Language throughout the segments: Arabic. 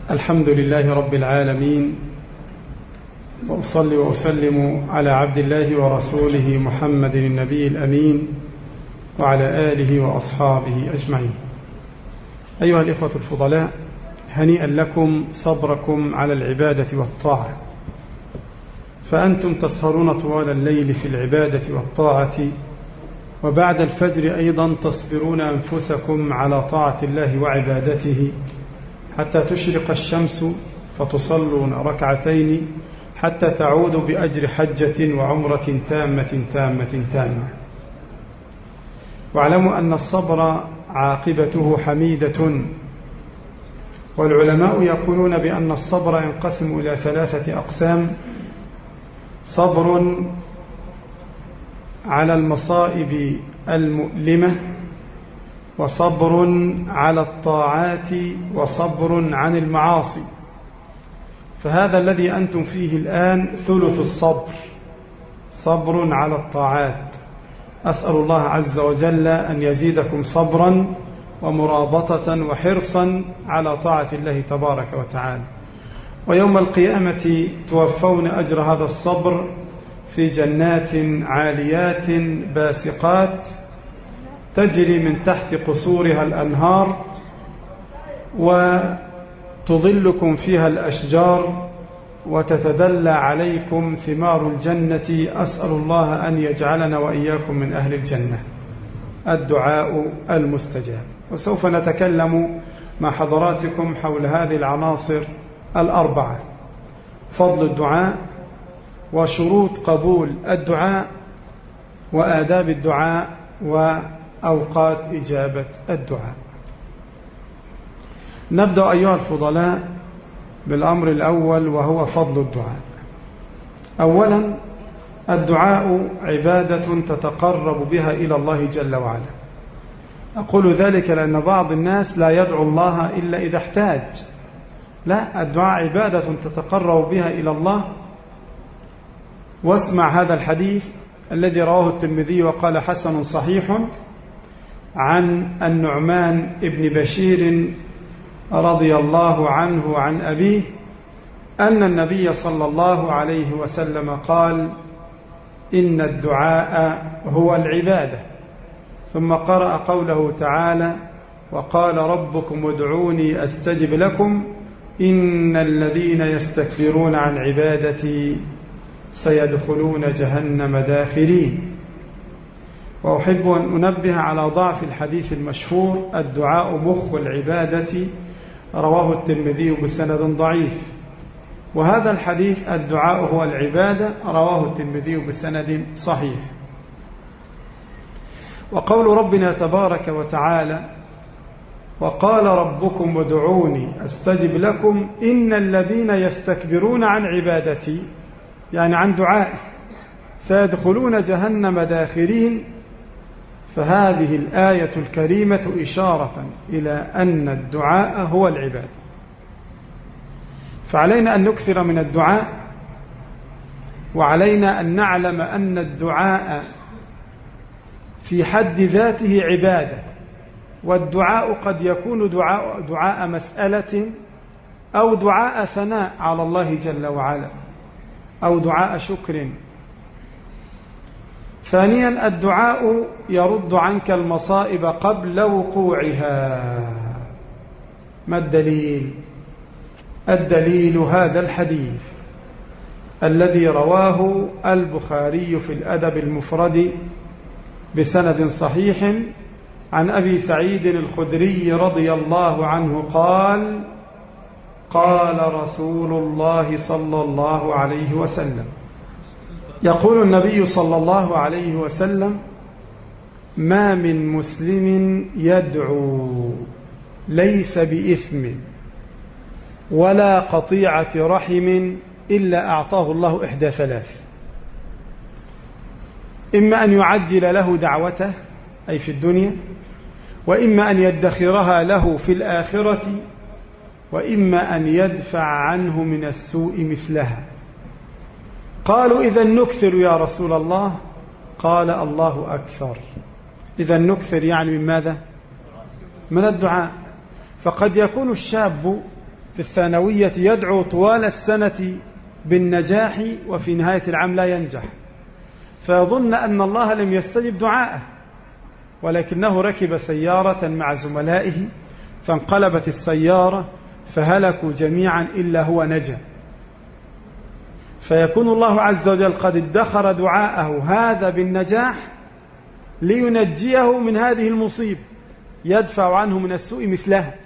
الحمد لله رب العالمين، وأصلي وأسلم على عبد الله ورسوله محمد النبي الأمين وعلى آله وأصحابه أجمعين. أيها الإخوة الفضلاء، هنيئا لكم صبركم على العبادة والطاعة، فأنتم تسهرون طوال الليل في العبادة والطاعة، وبعد الفجر أيضا تصبرون أنفسكم على طاعة الله وعبادته حتى تشرق الشمس فتصلون ركعتين حتى تعودوا بأجر حجة وعمرة تامة. واعلموا أن الصبر عاقبته حميدة، والعلماء يقولون بأن الصبر ينقسم إلى 3 أقسام: صبر على المصائب المؤلمة، وصبر على الطاعات، وصبر عن المعاصي. فهذا الذي أنتم فيه الآن ثلث الصبر، صبر على الطاعات. أسأل الله عز وجل أن يزيدكم صبرا ومرابطة وحرصا على طاعة الله تبارك وتعالى، ويوم القيامة توفون أجر هذا الصبر في جنات عاليات باسقات تجري من تحت قصورها الأنهار، وتظلكم فيها الأشجار، وتتدلى عليكم ثمار الجنة. أسأل الله أن يجعلنا وإياكم من أهل الجنة. الدعاء المستجاب. وسوف نتكلم مع حضراتكم حول هذه العناصر 4: فضل الدعاء، وشروط قبول الدعاء، وآداب الدعاء، وأوقات إجابة الدعاء. نبدأ أيها الفضلاء بالأمر الأول، وهو فضل الدعاء. أولا، الدعاء عبادة تتقرب بها إلى الله جل وعلا. أقول ذلك لأن بعض الناس لا يدعو الله إلا إذا احتاج. لا، الدعاء عبادة تتقرب بها إلى الله. واسمع هذا الحديث الذي رواه الترمذي وقال حسن صحيح، عن النعمان ابن بشير رضي الله عنه عن أبيه أن النبي صلى الله عليه وسلم قال: إن الدعاء هو العبادة. ثم قرأ قوله تعالى: وقال ربكم ادعوني أستجب لكم إن الذين يستكبرون عن عبادتي سيدخلون جهنم داخرين. وأحب أن أنبه على ضعف الحديث المشهور: الدعاء مخ العبادة، رواه الترمذي بسند ضعيف. وهذا الحديث الدعاء هو العبادة رواه الترمذي بسند صحيح. وقول ربنا تبارك وتعالى: وقال ربكم ادعوني أستجب لكم إن الذين يستكبرون عن عبادتي، يعني عن دعائي، سيدخلون جهنم داخرين. فهذه الآية الكريمة إشارة إلى أن الدعاء هو العبادة. فعلينا أن نكثر من الدعاء، وعلينا أن نعلم أن الدعاء في حد ذاته عبادة. والدعاء قد يكون دعاء مسألة، أو دعاء ثناء على الله جل وعلا، أو دعاء شكر. ثانيا، الدعاء يرد عنك المصائب قبل وقوعها. ما الدليل؟ الدليل هذا الحديث الذي رواه البخاري في الأدب المفرد بسند صحيح عن أبي سعيد الخدري رضي الله عنه قال: قال رسول الله صلى الله عليه وسلم، يقول النبي صلى الله عليه وسلم: ما من مسلم يدعو ليس بإثم ولا قطيعة رحم إلا أعطاه الله إحدى 3: إما أن يعجل له دعوته أي في الدنيا، وإما أن يدخرها له في الآخرة، وإما أن يدفع عنه من السوء مثلها. قالوا: إذا نكثر يا رسول الله؟ قال: الله أكثر. إذا نكثر يعني من ماذا؟ من الدعاء. فقد يكون الشاب في الثانوية يدعو طوال السنة بالنجاح وفي نهاية العام لا ينجح، فيظن أن الله لم يستجب دعاءه، ولكنه ركب سيارة مع زملائه فانقلبت السيارة فهلكوا جميعا إلا هو نجا. فيكون الله عز وجل قد ادخر دعاءه هذا بالنجاح لينجيه من هذه المصيبة، يدفع عنه من السوء مثلها.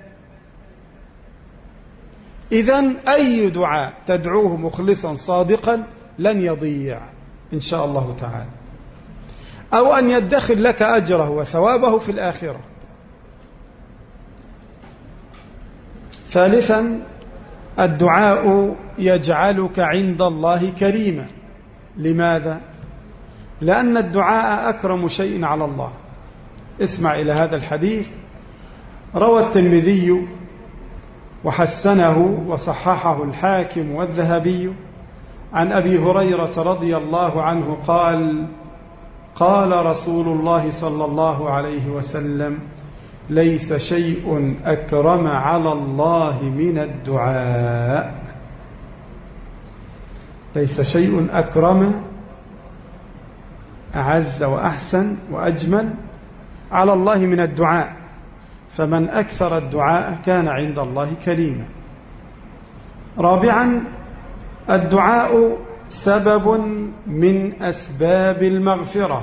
إذن أي دعاء تدعوه مخلصا صادقا لن يضيع إن شاء الله تعالى، أو أن يدخر لك أجره وثوابه في الآخرة. ثالثا، الدعاء يجعلك عند الله كريما. لماذا؟ لأن الدعاء أكرم شيء على الله. اسمع إلى هذا الحديث، روى الترمذي وحسنه وصححه الحاكم والذهبي عن أبي هريرة رضي الله عنه قال: قال رسول الله صلى الله عليه وسلم: ليس شيء أكرم على الله من الدعاء. ليس شيء أكرم، أعز وأحسن وأجمل على الله من الدعاء، فمن أكثر الدعاء كان عند الله كريما. رابعا، الدعاء سبب من أسباب المغفرة،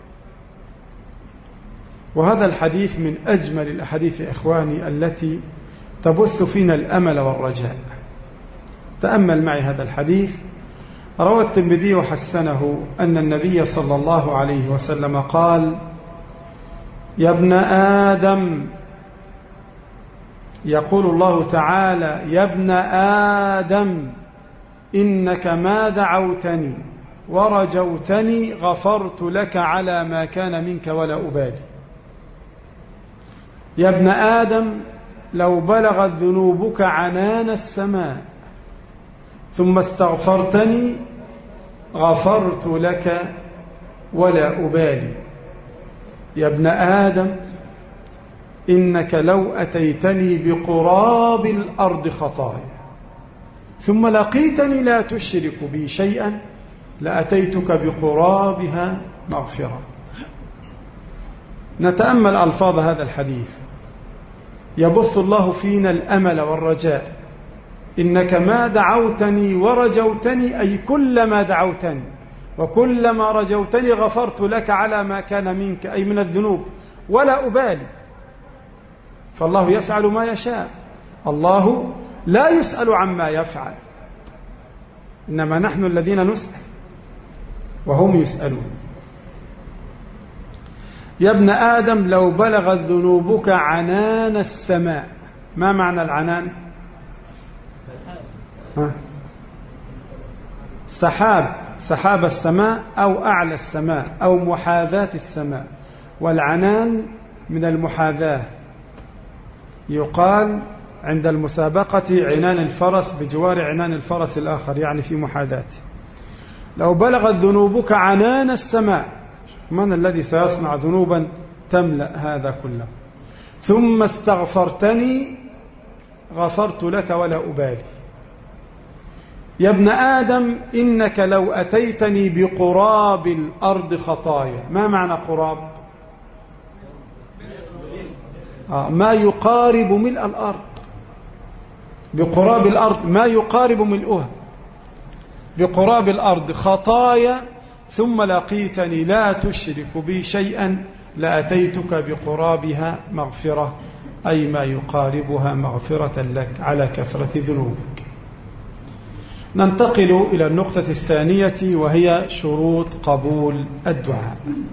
وهذا الحديث من أجمل الأحاديث إخواني التي تبث فينا الأمل والرجاء. تأمل معي هذا الحديث. روى الترمذي وحسنه أن النبي صلى الله عليه وسلم قال: يا ابن آدم، يقول الله تعالى: يا ابن آدم إنك ما دعوتني ورجوتني غفرت لك على ما كان منك ولا أبالي. يا ابن آدم لو بلغت ذنوبك عنان السماء ثم استغفرتني غفرت لك ولا أبالي. يا ابن آدم إنك لو أتيتني بقراب الأرض خطايا ثم لقيتني لا تشرك بي شيئا لأتيتك بقرابها مغفرة. نتأمل ألفاظ هذا الحديث، يبث الله فينا الأمل والرجاء. إنك ما دعوتني ورجوتني، أي كلما دعوتني وكلما رجوتني غفرت لك على ما كان منك، أي من الذنوب، ولا أبالي. فالله يفعل ما يشاء، الله لا يسأل عما يفعل، إنما نحن الذين نسأل وهم يسألون. يا ابن آدم لو بلغت ذنوبك عنان السماء. ما معنى العنان؟ سحاب السماء أو أعلى السماء أو محاذاة السماء، والعنان من المحاذاة. يقال عند المسابقة عنان الفرس بجوار عنان الفرس الآخر، يعني في محاذاة. لو بلغت ذنوبك عنان السماء، من الذي سيصنع ذنوبا تملأ هذا كله؟ ثم استغفرتني غفرت لك ولا أبالي. يا ابن آدم إنك لو أتيتني بقراب الأرض خطايا. ما معنى قراب؟ ما يقارب ملء الأرض. بقراب الأرض ما يقارب ملؤها، بقراب الأرض خطايا ثم لقيتني لا تشرك بي شيئا لأتيتك بقرابها مغفرة، أي ما يقاربها مغفرة لك على كثرة ذنوبك. ننتقل إلى النقطة الثانية، وهي شروط قبول الدعاء.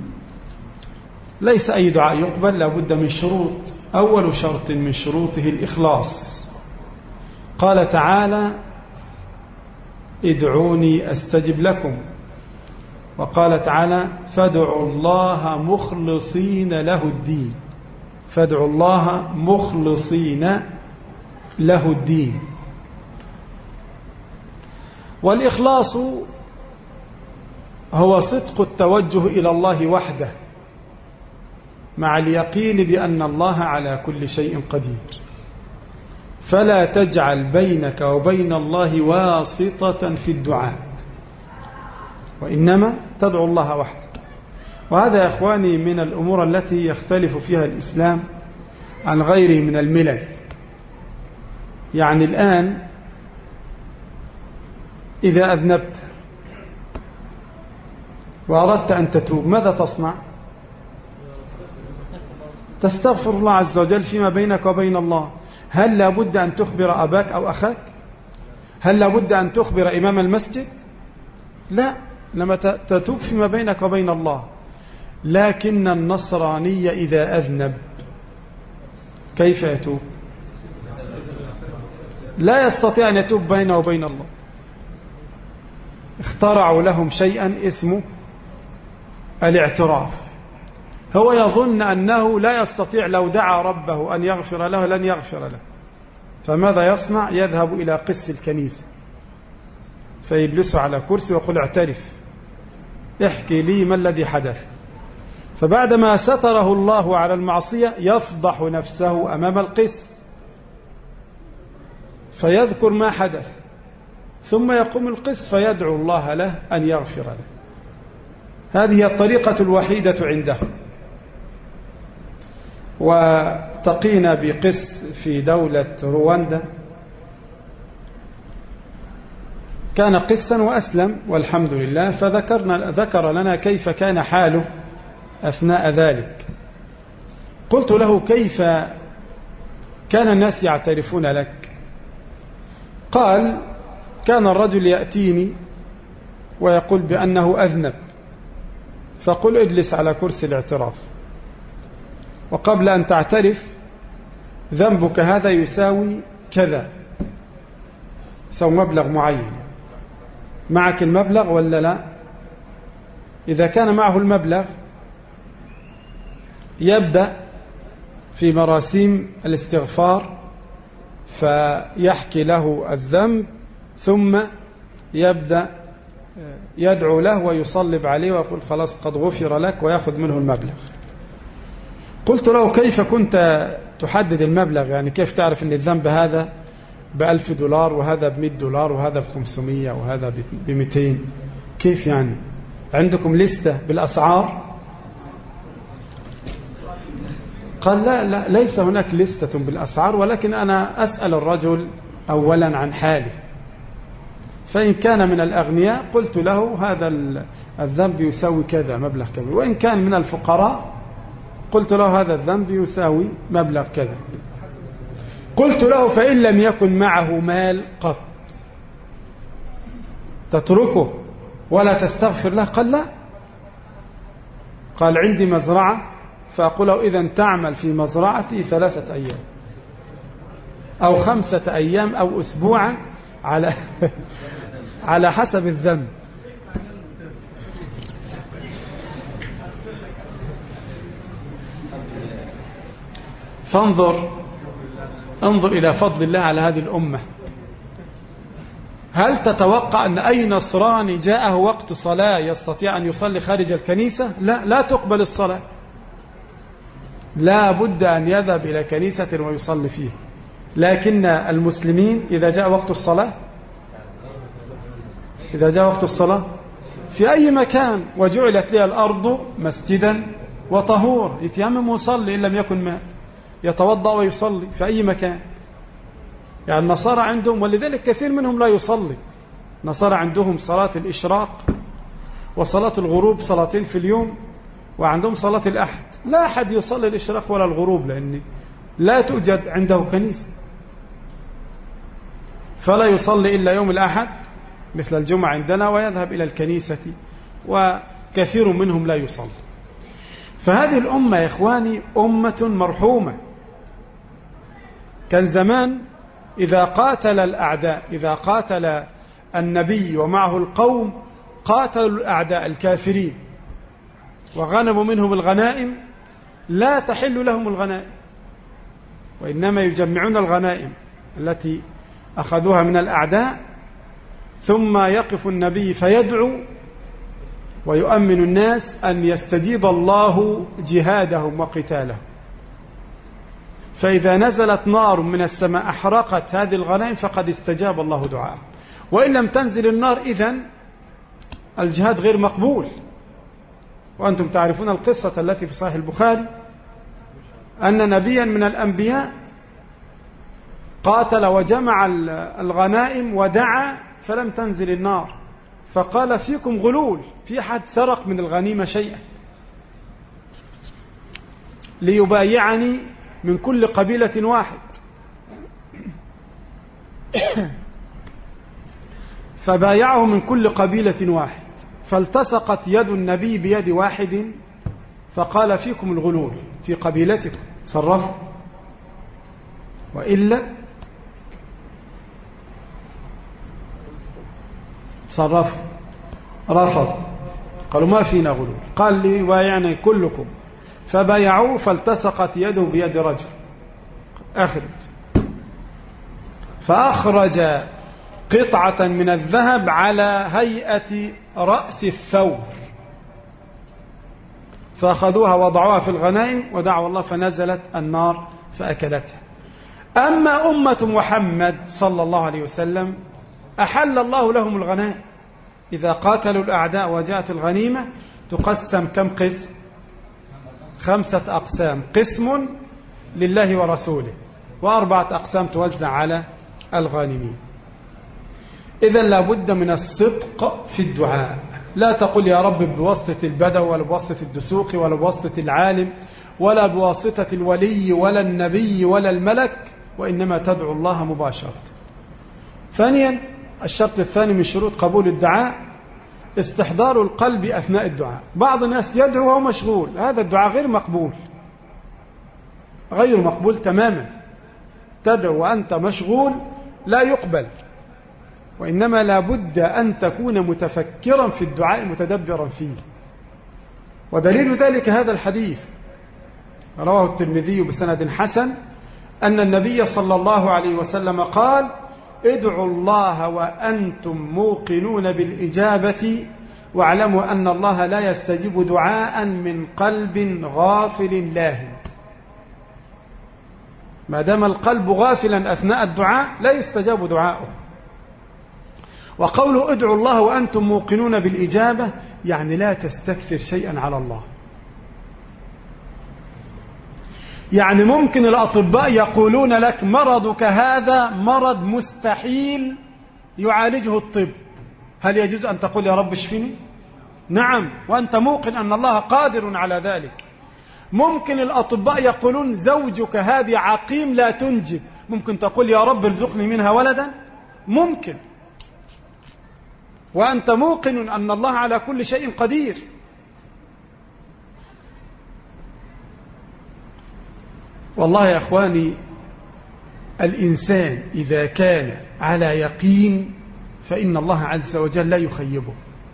ليس أي دعاء يقبل، لا بد من شروط. أول شرط من شروطه الإخلاص. قال تعالى: ادعوني أستجب لكم. وقال تعالى: فادعوا الله مخلصين له الدين. فادعوا الله مخلصين له الدين. والإخلاص هو صدق التوجه إلى الله وحده مع اليقين بأن الله على كل شيء قدير. فلا تجعل بينك وبين الله واسطة في الدعاء، وإنما تدعو الله وحده. وهذا يا إخواني من الأمور التي يختلف فيها الإسلام عن غيره من الملل. يعني الآن إذا أذنبت وأردت أن تتوب ماذا تصنع؟ تستغفر الله عز وجل فيما بينك وبين الله. هل لابد أن تخبر أباك أو أخاك؟ هل لابد أن تخبر إمام المسجد؟ لا، لما تتوب فيما بينك وبين الله. لكن النصراني إذا أذنب كيف يتوب؟ لا يستطيع أن يتوب بينه وبين الله. اخترعوا لهم شيئا اسمه الاعتراف. هو يظن أنه لا يستطيع لو دعا ربه أن يغفر له لن يغفر له، فماذا يصنع؟ يذهب إلى قس الكنيسة فيجلسه على كرسي ويقول اعترف، احكي لي ما الذي حدث. فبعدما ستره الله على المعصية يفضح نفسه أمام القس فيذكر ما حدث، ثم يقوم القس فيدعو الله له أن يغفر له. هذه الطريقة الوحيدة عنده. وتقينا بقس في دولة رواندا كان قسا وأسلم والحمد لله، فذكر لنا كيف كان حاله أثناء ذلك. قلت له كيف كان الناس يعترفون لك؟ قال كان الرجل يأتيني ويقول بأنه أذنب، فقل اجلس على كرسي الاعتراف، وقبل أن تعترف ذنبك هذا يساوي كذا، يساوي مبلغ معين، معك المبلغ ولا لا؟ إذا كان معه المبلغ يبدأ في مراسيم الاستغفار فيحكي له الذنب، ثم يبدأ يدعو له ويصلب عليه ويقول خلاص قد غفر لك ويأخذ منه المبلغ. قلت له كيف كنت تحدد المبلغ؟ يعني كيف تعرف أن الذنب هذا ب$1000 وهذا ب$100 وهذا ب500 وهذا ب200؟ كيف يعني؟ عندكم لستة بالأسعار؟ قال لا ليس هناك لستة بالأسعار، ولكن أنا أسأل الرجل أولا عن حاله، فإن كان من الأغنياء قلت له هذا الذنب يساوي كذا مبلغ كذا، وإن كان من الفقراء قلت له هذا الذنب يساوي مبلغ كذا. قلت له فإن لم يكن معه مال قط تتركه ولا تستغفر له؟ قال لا. قال عندي مزرعة، فأقول له إذن تعمل في مزرعتي 3 أيام أو 5 أيام أو أسبوعا على حسب الذنب. انظر إلى فضل الله على هذه الأمة. هل تتوقع أن أي نصراني جاءه وقت صلاة يستطيع أن يصلي خارج الكنيسة؟ لا تقبل الصلاة، لا بد أن يذهب إلى كنيسة ويصلي فيه. لكن المسلمين إذا جاء وقت الصلاة في أي مكان وجعلت لها الأرض مسجدا وطهور يتيمم ويصلي، إن لم يكن ماء يتوضأ ويصلي في أي مكان. يعني النصارى عندهم، ولذلك كثير منهم لا يصلي. النصارى عندهم صلاة الإشراق وصلاة الغروب، صلاتين في اليوم، وعندهم صلاة الأحد. لا أحد يصلي الإشراق ولا الغروب لأن لا توجد عنده كنيسة، فلا يصلي إلا يوم الأحد مثل الجمعة عندنا ويذهب إلى الكنيسة، وكثير منهم لا يصلي. فهذه الأمة يا إخواني أمة مرحومة. كان زمان إذا قاتل الأعداء، إذا قاتل النبي ومعه القوم قاتلوا الأعداء الكافرين وغنموا منهم الغنائم، لا تحل لهم الغنائم، وإنما يجمعون الغنائم التي أخذوها من الأعداء، ثم يقف النبي فيدعو ويؤمن الناس أن يستجيب الله جهادهم وقتالهم. فإذا نزلت نار من السماء أحرقت هذه الغنائم فقد استجاب الله دعاءه. وإن لم تنزل النار إذن الجهاد غير مقبول. وأنتم تعرفون القصة التي في صحيح البخاري أن نبيا من الأنبياء قاتل وجمع الغنائم ودعا فلم تنزل النار، فقال فيكم غلول، في أحد سرق من الغنيمة شيئا ليبايعني من كل قبيلة واحد. فبايعه من كل قبيلة واحد، فالتصقت يد النبي بيد واحد فقال فيكم الغلول في قبيلتكم صرفوا، وإلا صرفوا. رفض، قالوا ما فينا غلول. قال لي بايعني كلكم، فبايعوه فالتصقت يده بيد رجل. فأخرج قطعة من الذهب على هيئة رأس الثور، فأخذوها وضعوها في الغنائم ودعوا الله فنزلت النار فأكلتها. أما أمة محمد صلى الله عليه وسلم أحل الله لهم الغنائم. إذا قاتلوا الأعداء وجاءت الغنيمة تقسم كم قسم؟ 5 أقسام، قسم لله ورسوله، و4 أقسام توزع على الغانمين. إذن لا بد من الصدق في الدعاء. لا تقل يا رب بواسطة البدو ولا بواسطة الدسوق ولا بواسطة العالم ولا بواسطة الولي ولا النبي ولا الملك، وإنما تدعو الله مباشرة. ثانيا، الشرط الثاني من شروط قبول الدعاء استحضار القلب أثناء الدعاء. بعض الناس يدعو وهو مشغول، هذا الدعاء غير مقبول، غير مقبول تماما. تدعو وأنت مشغول لا يقبل، وإنما لا بد أن تكون متفكرا في الدعاء متدبرا فيه. ودليل ذلك هذا الحديث رواه الترمذي بسند حسن أن النبي صلى الله عليه وسلم قال: ادعوا الله وأنتم موقنون بالإجابة واعلموا أن الله لا يستجيب دعاء من قلب غافل لاهٍ. ما دام القلب غافلا أثناء الدعاء لا يستجاب دعاؤه. وقوله ادعوا الله وأنتم موقنون بالإجابة يعني لا تستكثر شيئا على الله. يعني ممكن الأطباء يقولون لك مرضك هذا مرض مستحيل يعالجه الطب، هل يجوز أن تقول يا رب اشفني؟ نعم، وأنت موقن أن الله قادر على ذلك. ممكن الأطباء يقولون زوجك هذه عقيم لا تنجب، ممكن تقول يا رب ارزقني منها ولدا؟ ممكن، وأنت موقن أن الله على كل شيء قدير. والله يا أخواني، الإنسان إذا كان على يقين فإن الله عز وجل لا يخيبه.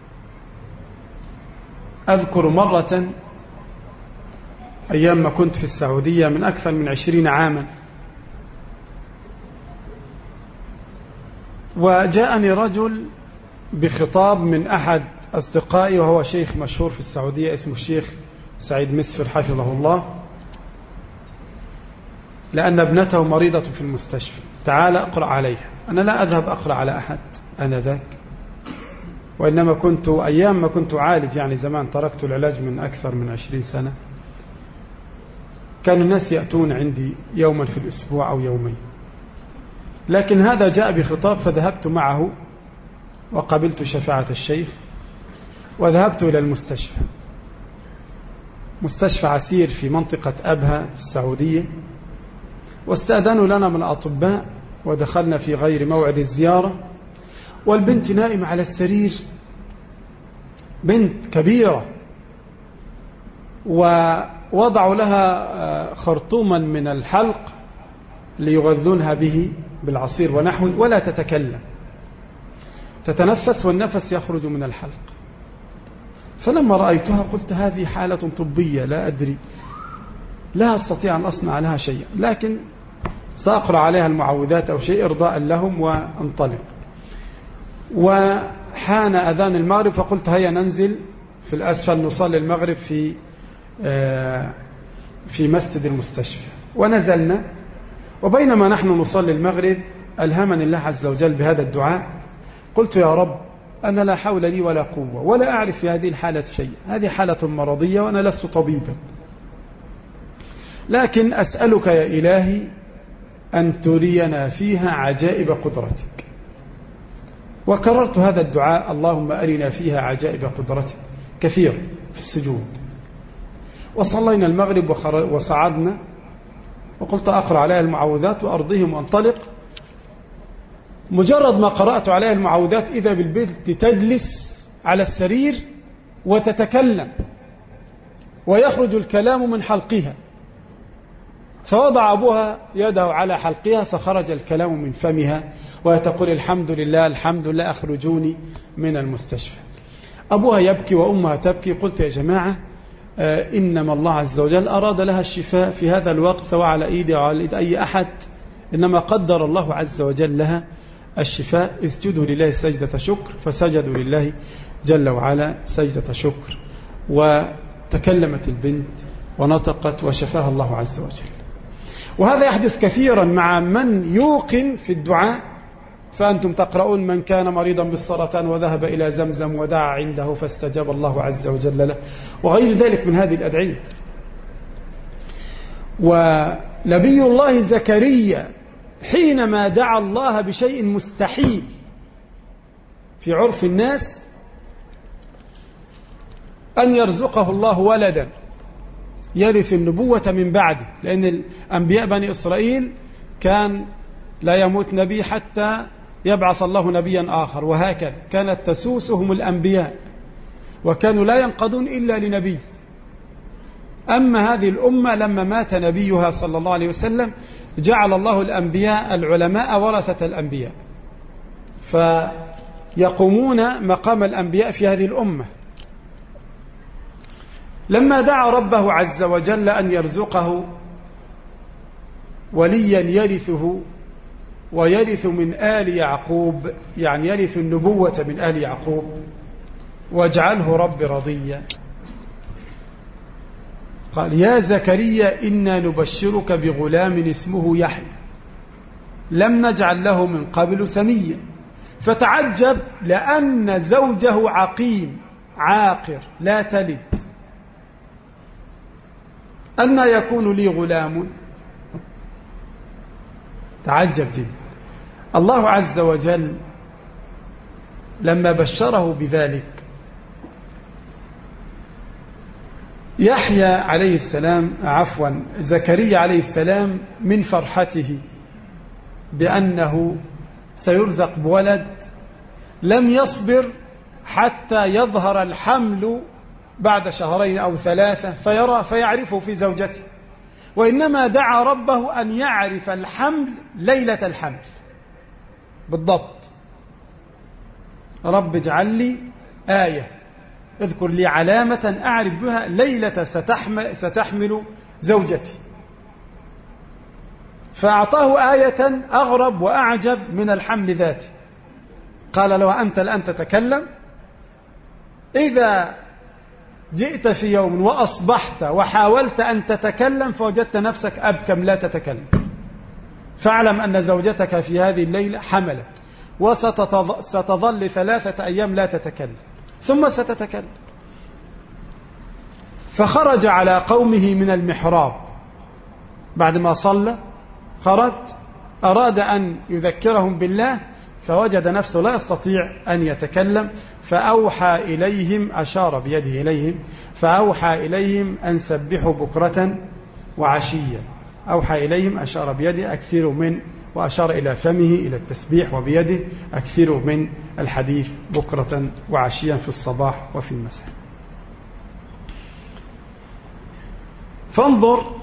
أذكر مرة أيام ما كنت في السعودية من أكثر من 20 عاما، وجاءني رجل بخطاب من أحد أصدقائي وهو شيخ مشهور في السعودية اسمه الشيخ سعيد مسفر حفظه الله، لأن ابنته مريضة في المستشفى، تعال أقرأ عليها. أنا لا أذهب أقرأ على أحد آنذاك، وإنما كنت أيام ما كنت أعالج، يعني زمان تركت العلاج من أكثر من 20 سنة، كان الناس يأتون عندي يوما في الأسبوع أو يومين، لكن هذا جاء بخطاب فذهبت معه وقبلت شفاعة الشيخ وذهبت إلى المستشفى، مستشفى عسير في منطقة أبها في السعودية، واستأذنوا لنا من الأطباء ودخلنا في غير موعد الزيارة، والبنت نائمة على السرير، بنت كبيرة، ووضعوا لها خرطوما من الحلق ليغذونها به بالعصير ونحوه، ولا تتكلم، تتنفس والنفس يخرج من الحلق. فلما رأيتها قلت هذه حالة طبية لا أدري، لا أستطيع أن أصنع لها شيئا، لكن سأقرأ عليها المعوذات أو شيء إرضاء لهم وانطلق. وحان أذان المغرب فقلت هيا ننزل في الأسفل نصلي المغرب في مسجد المستشفى. ونزلنا، وبينما نحن نصلي المغرب ألهمني الله عز وجل بهذا الدعاء. قلت يا رب أنا لا حول لي ولا قوة ولا أعرف في هذه الحالة شيء، هذه حالة مرضية وأنا لست طبيبا، لكن أسألك يا إلهي أن ترينا فيها عجائب قدرتك. وكررت هذا الدعاء اللهم أرنا فيها عجائب قدرتك كثيرا في السجود. وصلينا المغرب وصعدنا، وقلت أقرأ عليها المعوذات وأرضهم وانطلق. مجرد ما قرأت عليها المعوذات إذا بالبنت تجلس على السرير وتتكلم ويخرج الكلام من حلقها، فوضع أبوها يده على حلقها فخرج الكلام من فمها وهي تقول الحمد لله الحمد لله أخرجوني من المستشفى. أبوها يبكي وأمها تبكي. قلت يا جماعة إنما الله عز وجل أراد لها الشفاء في هذا الوقت، سواء على إيدي أو على إيد أي أحد، إنما قدر الله عز وجل لها الشفاء. اسجدوا لله سجدة شكر، فسجدوا لله جل وعلا سجدة شكر، وتكلمت البنت ونطقت وشفاها الله عز وجل. وهذا يحدث كثيرا مع من يوقن في الدعاء. فأنتم تقرؤون من كان مريضا بالسرطان وذهب إلى زمزم ودعا عنده فاستجاب الله عز وجل له، وغير ذلك من هذه الأدعية. ونبي الله زكريا حينما دعا الله بشيء مستحيل في عرف الناس، أن يرزقه الله ولدا يرث النبوة من بعده، لأن الأنبياء بني إسرائيل كان لا يموت نبي حتى يبعث الله نبيا آخر، وهكذا كانت تسوسهم الأنبياء وكانوا لا ينقضون إلا لنبي. أما هذه الأمة لما مات نبيها صلى الله عليه وسلم جعل الله الأنبياء العلماء ورثة الأنبياء، فيقومون مقام الأنبياء في هذه الأمة. لما دعا ربه عز وجل أن يرزقه وليا يرثه ويرث من آل يعقوب، يعني يرث النبوة من آل يعقوب، واجعله رب رضيا، قال يا زكريا إنا نبشرك بغلام اسمه يحيى لم نجعل له من قبل سميا. فتعجب لأن زوجه عقيم عاقر لا تلد، أنى يكون لي غلام؟ تعجب جدا. الله عز وجل لما بشره بذلك، يحيى عليه السلام زكريا عليه السلام من فرحته بأنه سيرزق بولد لم يصبر حتى يظهر الحمل بعد 2 أو 3 فيرى فيعرفه في زوجته، وإنما دعا ربه أن يعرف الحمل ليلة الحمل بالضبط. رب اجعل لي آية، اذكر لي علامة أعرف بها ليلة ستحمل زوجتي. فأعطاه آية أغرب وأعجب من الحمل ذاته. قال له أنت الآن تتكلم، إذا جئت في يوم وأصبحت وحاولت أن تتكلم فوجدت نفسك أبكم لا تتكلم، فاعلم أن زوجتك في هذه الليلة حملت، وستظل 3 أيام لا تتكلم ثم ستتكلم. فخرج على قومه من المحراب بعد ما صلى، خرج أراد أن يذكرهم بالله، فوجد نفسه لا يستطيع أن يتكلم، فأوحى إليهم، أشار بيده إليهم، فأوحى إليهم أن سبحوا بكرة وعشيا. أوحى إليهم، أشار بيده، أكثروا من، وأشار إلى فمه إلى التسبيح، وبيده أكثروا من الحديث بكرة وعشيا في الصباح وفي المساء. فانظر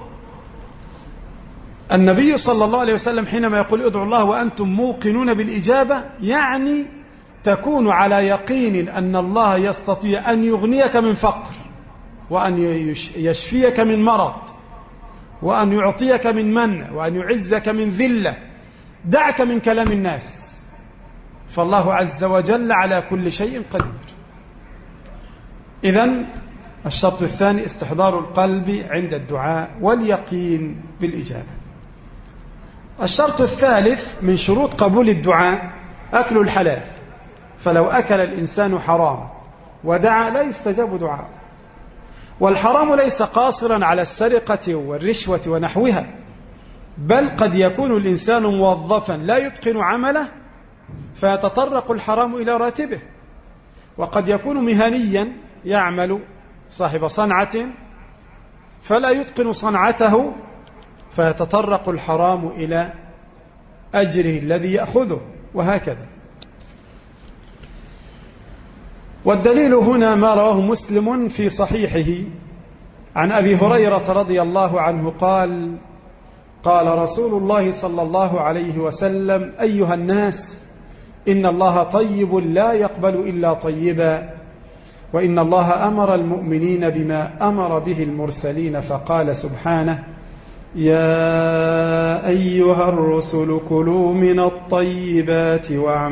النبي صلى الله عليه وسلم حينما يقول ادعوا الله وأنتم موقنون بالإجابة، يعني تكون على يقين أن الله يستطيع أن يغنيك من فقر، وأن يشفيك من مرض، وأن يعطيك من منع، وأن يعزك من ذلة. دعك من كلام الناس، فالله عز وجل على كل شيء قدير. إذن الشرط الثاني استحضار القلب عند الدعاء واليقين بالإجابة. الشرط الثالث من شروط قبول الدعاء أكل الحلال، فلو أكل الإنسان حرام ودعا لا يستجاب دعاء. والحرام ليس قاصرا على السرقة والرشوة ونحوها، بل قد يكون الإنسان موظفا لا يتقن عمله فيتطرق الحرام إلى راتبه، وقد يكون مهنيا يعمل صاحب صنعة فلا يتقن صنعته فيتطرق الحرام إلى أجره الذي يأخذه، وهكذا. والدليل هنا ما رواه مسلم في صحيحه عن أبي هريرة رضي الله عنه قال: قال رسول الله صلى الله عليه وسلم: أيها الناس، إن الله طيب لا يقبل إلا طيبا، وإن الله أمر المؤمنين بما أمر به المرسلين، فقال سبحانه: يا أيها الرسل كلوا من الطيبات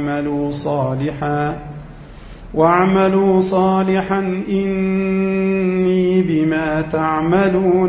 واعملوا صالحا إني بما تعملون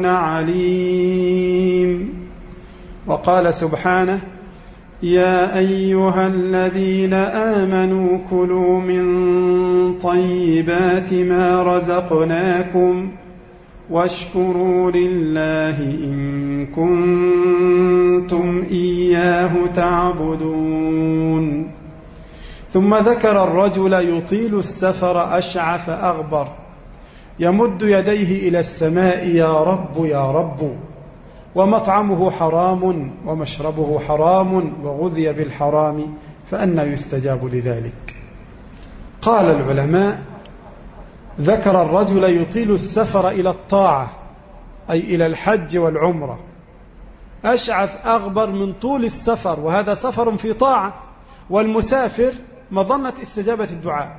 عليم. وقال سبحانه: يا أيها الذين آمنوا كلوا من طيبات ما رزقناكم واشكروا لله إن كنتم إياه تعبدون. ثم ذكر الرجل يطيل السفر أشعث أغبر يمد يديه إلى السماء: يا رب يا رب، ومطعمه حرام ومشربه حرام وغذي بالحرام، فأنى يستجاب لذلك؟ قال العلماء: ذكر الرجل يطيل السفر إلى الطاعة، أي إلى الحج والعمرة، أشعث أغبر من طول السفر، وهذا سفر في طاعة، والمسافر مظنة استجابة الدعاء،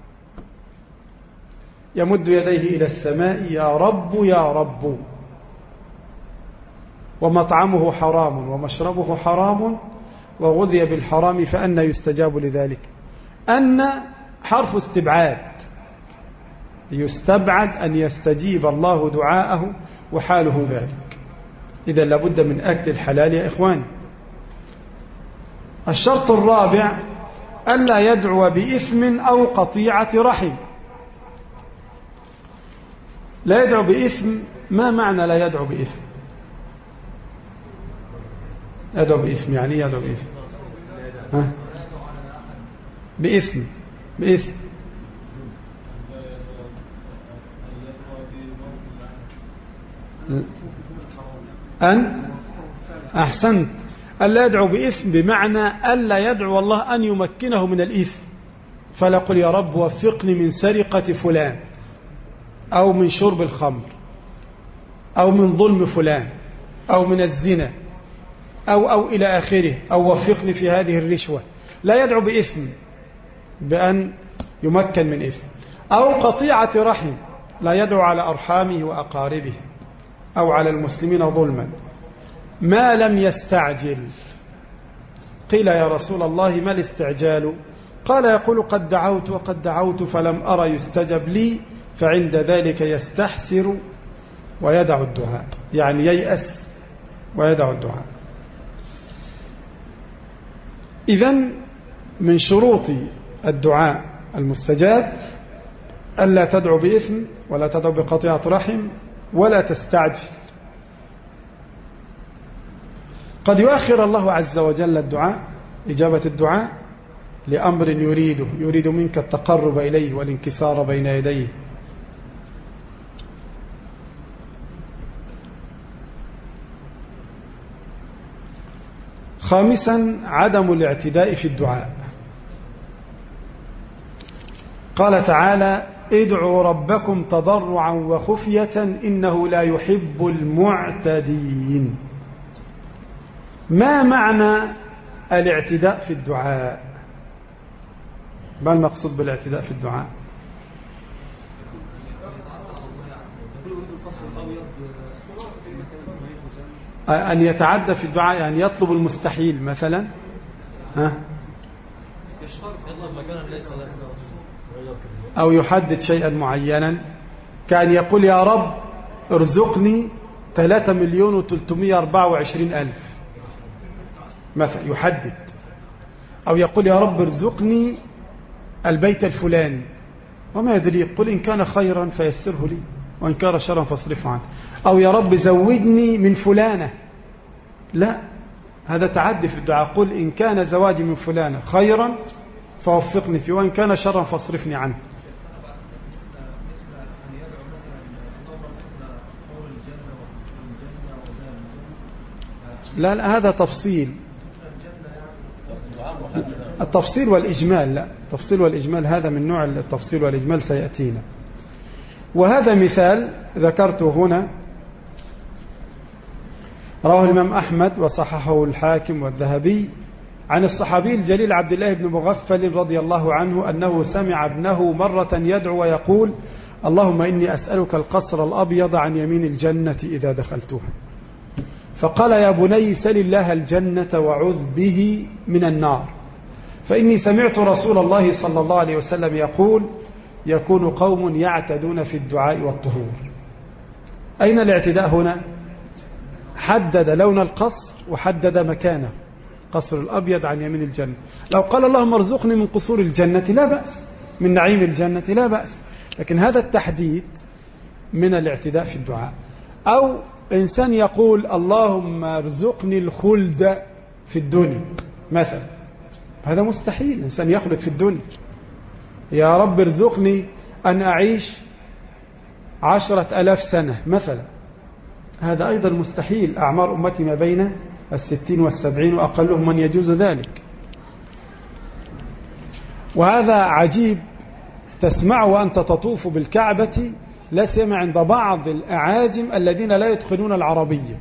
يمد يديه إلى السماء: يا رب يا رب، ومطعمه حرام ومشربه حرام وغذي بالحرام، فأنى يستجاب لذلك؟ أن حرف استبعاد، يستبعد أن يستجيب الله دعاءه، وحاله ذلك. إذا لابد من أكل الحلال يا إخوان. الشرط الرابع: ألا يدعو بإثم أو قطيعة رحم. لا يدعو بإثم، ما معنى لا يدعو بإثم؟ يدعو بإثم يعني يدعو بإثم، بإثم أحسنت. ألا يدعو بإثم بمعنى ألا يدعو الله أن يمكنه من الإثم، فلا يقول: يا رب وفقني من سرقة فلان، أو من شرب الخمر، أو من ظلم فلان، أو من الزنا، أو إلى آخره، أو وفقني في هذه الرشوة. لا يدعو بإثم بأن يمكن من إثم. أو قطيعة رحم، لا يدعو على أرحامه وأقاربه أو على المسلمين ظلما ما لم يستعجل. قيل: يا رسول الله ما الاستعجال؟ قال: يقول: قد دعوت وقد دعوت فلم أرى يستجب لي، فعند ذلك يستحسر ويدع الدعاء، يعني ييأس ويدع الدعاء. إذن من شروط الدعاء المستجاب ألا تدعو بإثم، ولا تدعو بقطيعة رحم، ولا تستعجل. قد يؤخر الله عز وجل الدعاء، إجابة الدعاء، لأمر يريد منك التقرب إليه والانكسار بين يديه. خامسا: عدم الاعتداء في الدعاء. قال تعالى: ادعوا ربكم تضرعا وخفية إنه لا يحب المعتدين. ما معنى الاعتداء في الدعاء؟ ما المقصود بالاعتداء في الدعاء؟ أن يتعدى في الدعاء، يعني يطلب المستحيل مثلا، أو يحدد شيئا معينا كان يقول يا رب ارزقني 3,324,000 مثلا يحدد، أو يقول يا رب ارزقني البيت الفلاني، وما يدري، قل إن كان خيرا فيسره لي وإن كان شرا فاصرفه عنه، أو يا رب زودني من فلانة. لا، هذا تعدي في الدعاء. قل إن كان زواجي من فلانة خيرا فوفقني فيه وإن كان شرا فاصرفني عنه. لا لا، هذا تفصيل. التفصيل والإجمال، لا، التفصيل والإجمال هذا من نوع التفصيل والإجمال سيأتينا. وهذا مثال ذكرته هنا رواه الإمام أحمد وصححه الحاكم والذهبي عن الصحابي الجليل عبد الله بن مغفل رضي الله عنه أنه سمع ابنه مرة يدعو ويقول اللهم إني أسألك القصر الأبيض عن يمين الجنة إذا دخلتها. فقال يا بني سل الله الجنة وعذ به من النار، فإني سمعت رسول الله صلى الله عليه وسلم يقول يكون قوم يعتدون في الدعاء والطهور. أين الاعتداء هنا؟ حدد لون القصر وحدد مكانه، قصر الأبيض عن يمين الجنة. لو قال اللهم ارزقني من قصور الجنة لا بأس، من نعيم الجنة لا بأس، لكن هذا التحديد من الاعتداء في الدعاء. أو إنسان يقول اللهم ارزقني الخلد في الدنيا مثلا، هذا مستحيل الإنسان يخلد في الدنيا. يا رب ارزقني أن أعيش 10,000 سنة مثلا، هذا أيضا مستحيل. أعمار أمتي ما بين 60 و70 وأقلهم من يجوز ذلك. وهذا عجيب تسمعه وأنت تطوف بالكعبة، لا سيما عند بعض الأعاجم الذين لا يدخلون العربية،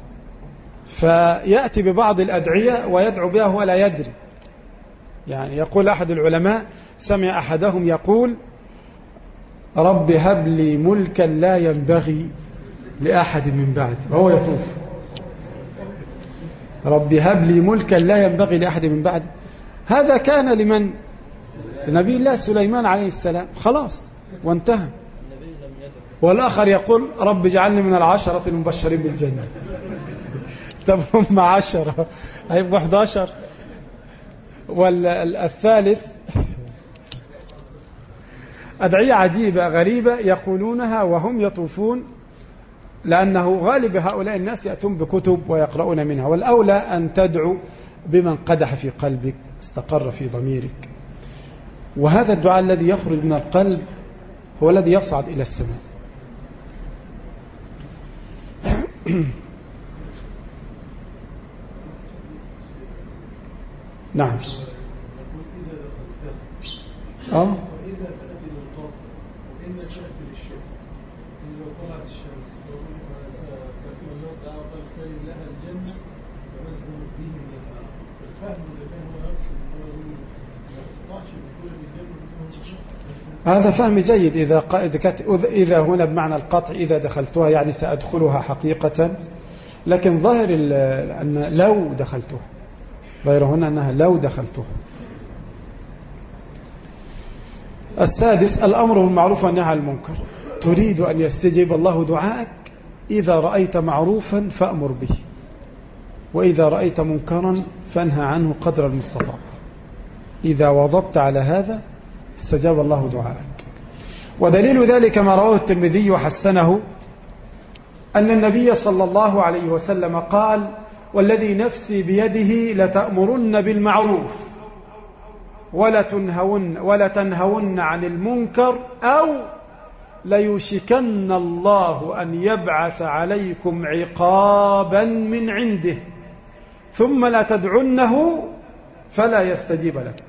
فيأتي ببعض الأدعية ويدعو بها وهو لا يدري. يعني يقول أحد العلماء سمع أحدهم يقول رب هب لي ملكا لا ينبغي لأحد من بعدي، وهو يطوف. رب هب لي ملكا لا ينبغي لأحد من بعدي، هذا كان لمن؟ لنبي الله سليمان عليه السلام، خلاص وانتهى. والآخر يقول رب اجعلني من 10 المبشرين بالجنة. طب هم 10 هيبقوا 11. والثالث أدعية عجيبة غريبة يقولونها وهم يطوفون، لأنه غالب هؤلاء الناس يأتون بكتب ويقرؤون منها، والأولى أن تدعو بمن قدح في قلبك استقر في ضميرك. وهذا الدعاء الذي يخرج من القلب هو الذي يصعد إلى السماء. نعم. وإذا تأتي للطرف وإن تأتي للشمس، إذا طلعت الشمس تكون الله تعالى قال سل لها الجنة ومجنون به من النار. الفهم إذا كان هو يقصد ما تقطعش بكل الجنة. هذا فهم جيد. إذا هنا بمعنى القطع، إذا دخلتها يعني سأدخلها حقيقة، لكن ظاهر أن لو دخلتها، ظاهر هنا أنها لو دخلتها. السادس الأمر بالمعروف والنهي عن المنكر. تريد أن يستجيب الله دعاءك، إذا رأيت معروفا فأمر به، وإذا رأيت منكرا فانهى عنه قدر المستطاع. إذا واظبت على هذا استجاب الله دعاءك. ودليل ذلك ما رواه الترمذي وحسنه أن النبي صلى الله عليه وسلم قال والذي نفسي بيده لتأمرن بالمعروف ولا تنهون عن المنكر أو ليوشكن الله أن يبعث عليكم عقابا من عنده ثم لا تدعنه فلا يستجيب لكم.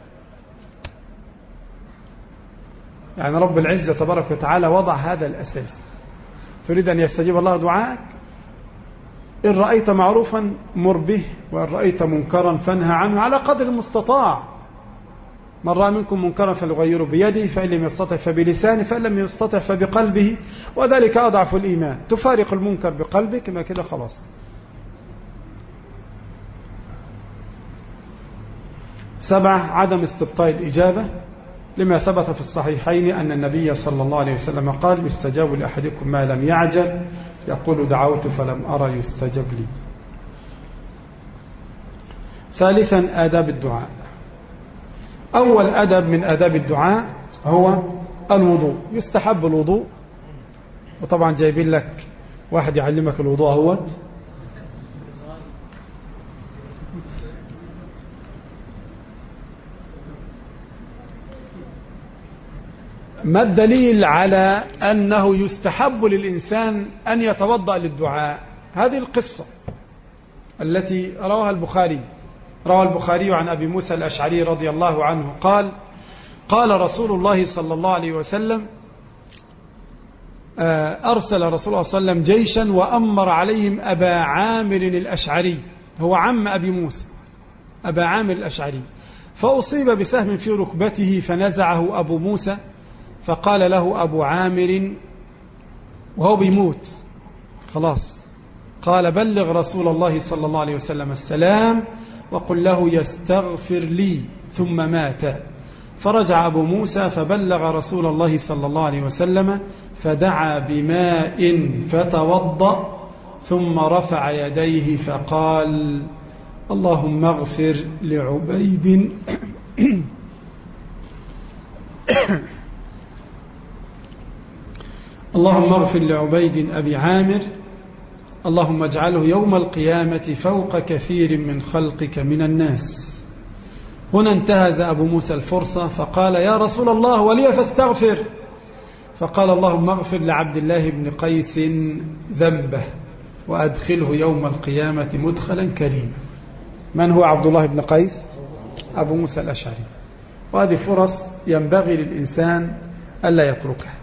يعني رب العزة تبارك وتعالى وضع هذا الأساس. تريد أن يستجيب الله دعاءك، إن رأيت معروفا مر به، وإن رأيت منكرا فانهى عنه على قدر المستطاع. من رأى منكم منكرا فليغيره بيده، فإن لم يستطع فبلسانه، فإن لم يستطع فبقلبه، وذلك أضعف الإيمان. تفارق المنكر بقلبك ما كده خلاص. 7 عدم استبطاء الإجابة. لما ثبت في الصحيحين أن النبي صلى الله عليه وسلم قال: يستجاب لأحدكم ما لم يعجل، يقول: دعوت فلم أرى يستجب لي. ثالثا آداب الدعاء. أول أدب من آداب الدعاء هو الوضوء. يستحب الوضوء، وطبعا جايبين لك واحد يعلمك الوضوء اهوت. ما الدليل على أنه يستحب للإنسان أن يتوضأ للدعاء؟ هذه القصة التي رواها البخاري. روى البخاري عن أبي موسى الأشعري رضي الله عنه قال: قال رسول الله صلى الله عليه وسلم: أرسل رسول الله صلى الله عليه وسلم جيشا وأمر عليهم أبا عامر الأشعري، هو عم أبي موسى، أبا عامر الأشعري، فأصيب بسهم في ركبته فنزعه أبو موسى، فقال له أبو عامر وهو بيموت خلاص، قال: بلغ رسول الله صلى الله عليه وسلم السلام وقل له يستغفر لي، ثم مات. فرجع أبو موسى فبلغ رسول الله صلى الله عليه وسلم، فدعا بماء فتوضأ، ثم رفع يديه فقال: اللهم اغفر لعبيد اللهم اغفر لعبيد أبي عامر، اللهم اجعله يوم القيامة فوق كثير من خلقك من الناس. هنا انتهز أبو موسى الفرصة فقال: يا رسول الله ولي فاستغفر. فقال: اللهم اغفر لعبد الله بن قيس ذنبه وأدخله يوم القيامة مدخلا كريما. من هو عبد الله بن قيس؟ أبو موسى الأشعري. وهذه فرص ينبغي للإنسان ألا يتركها.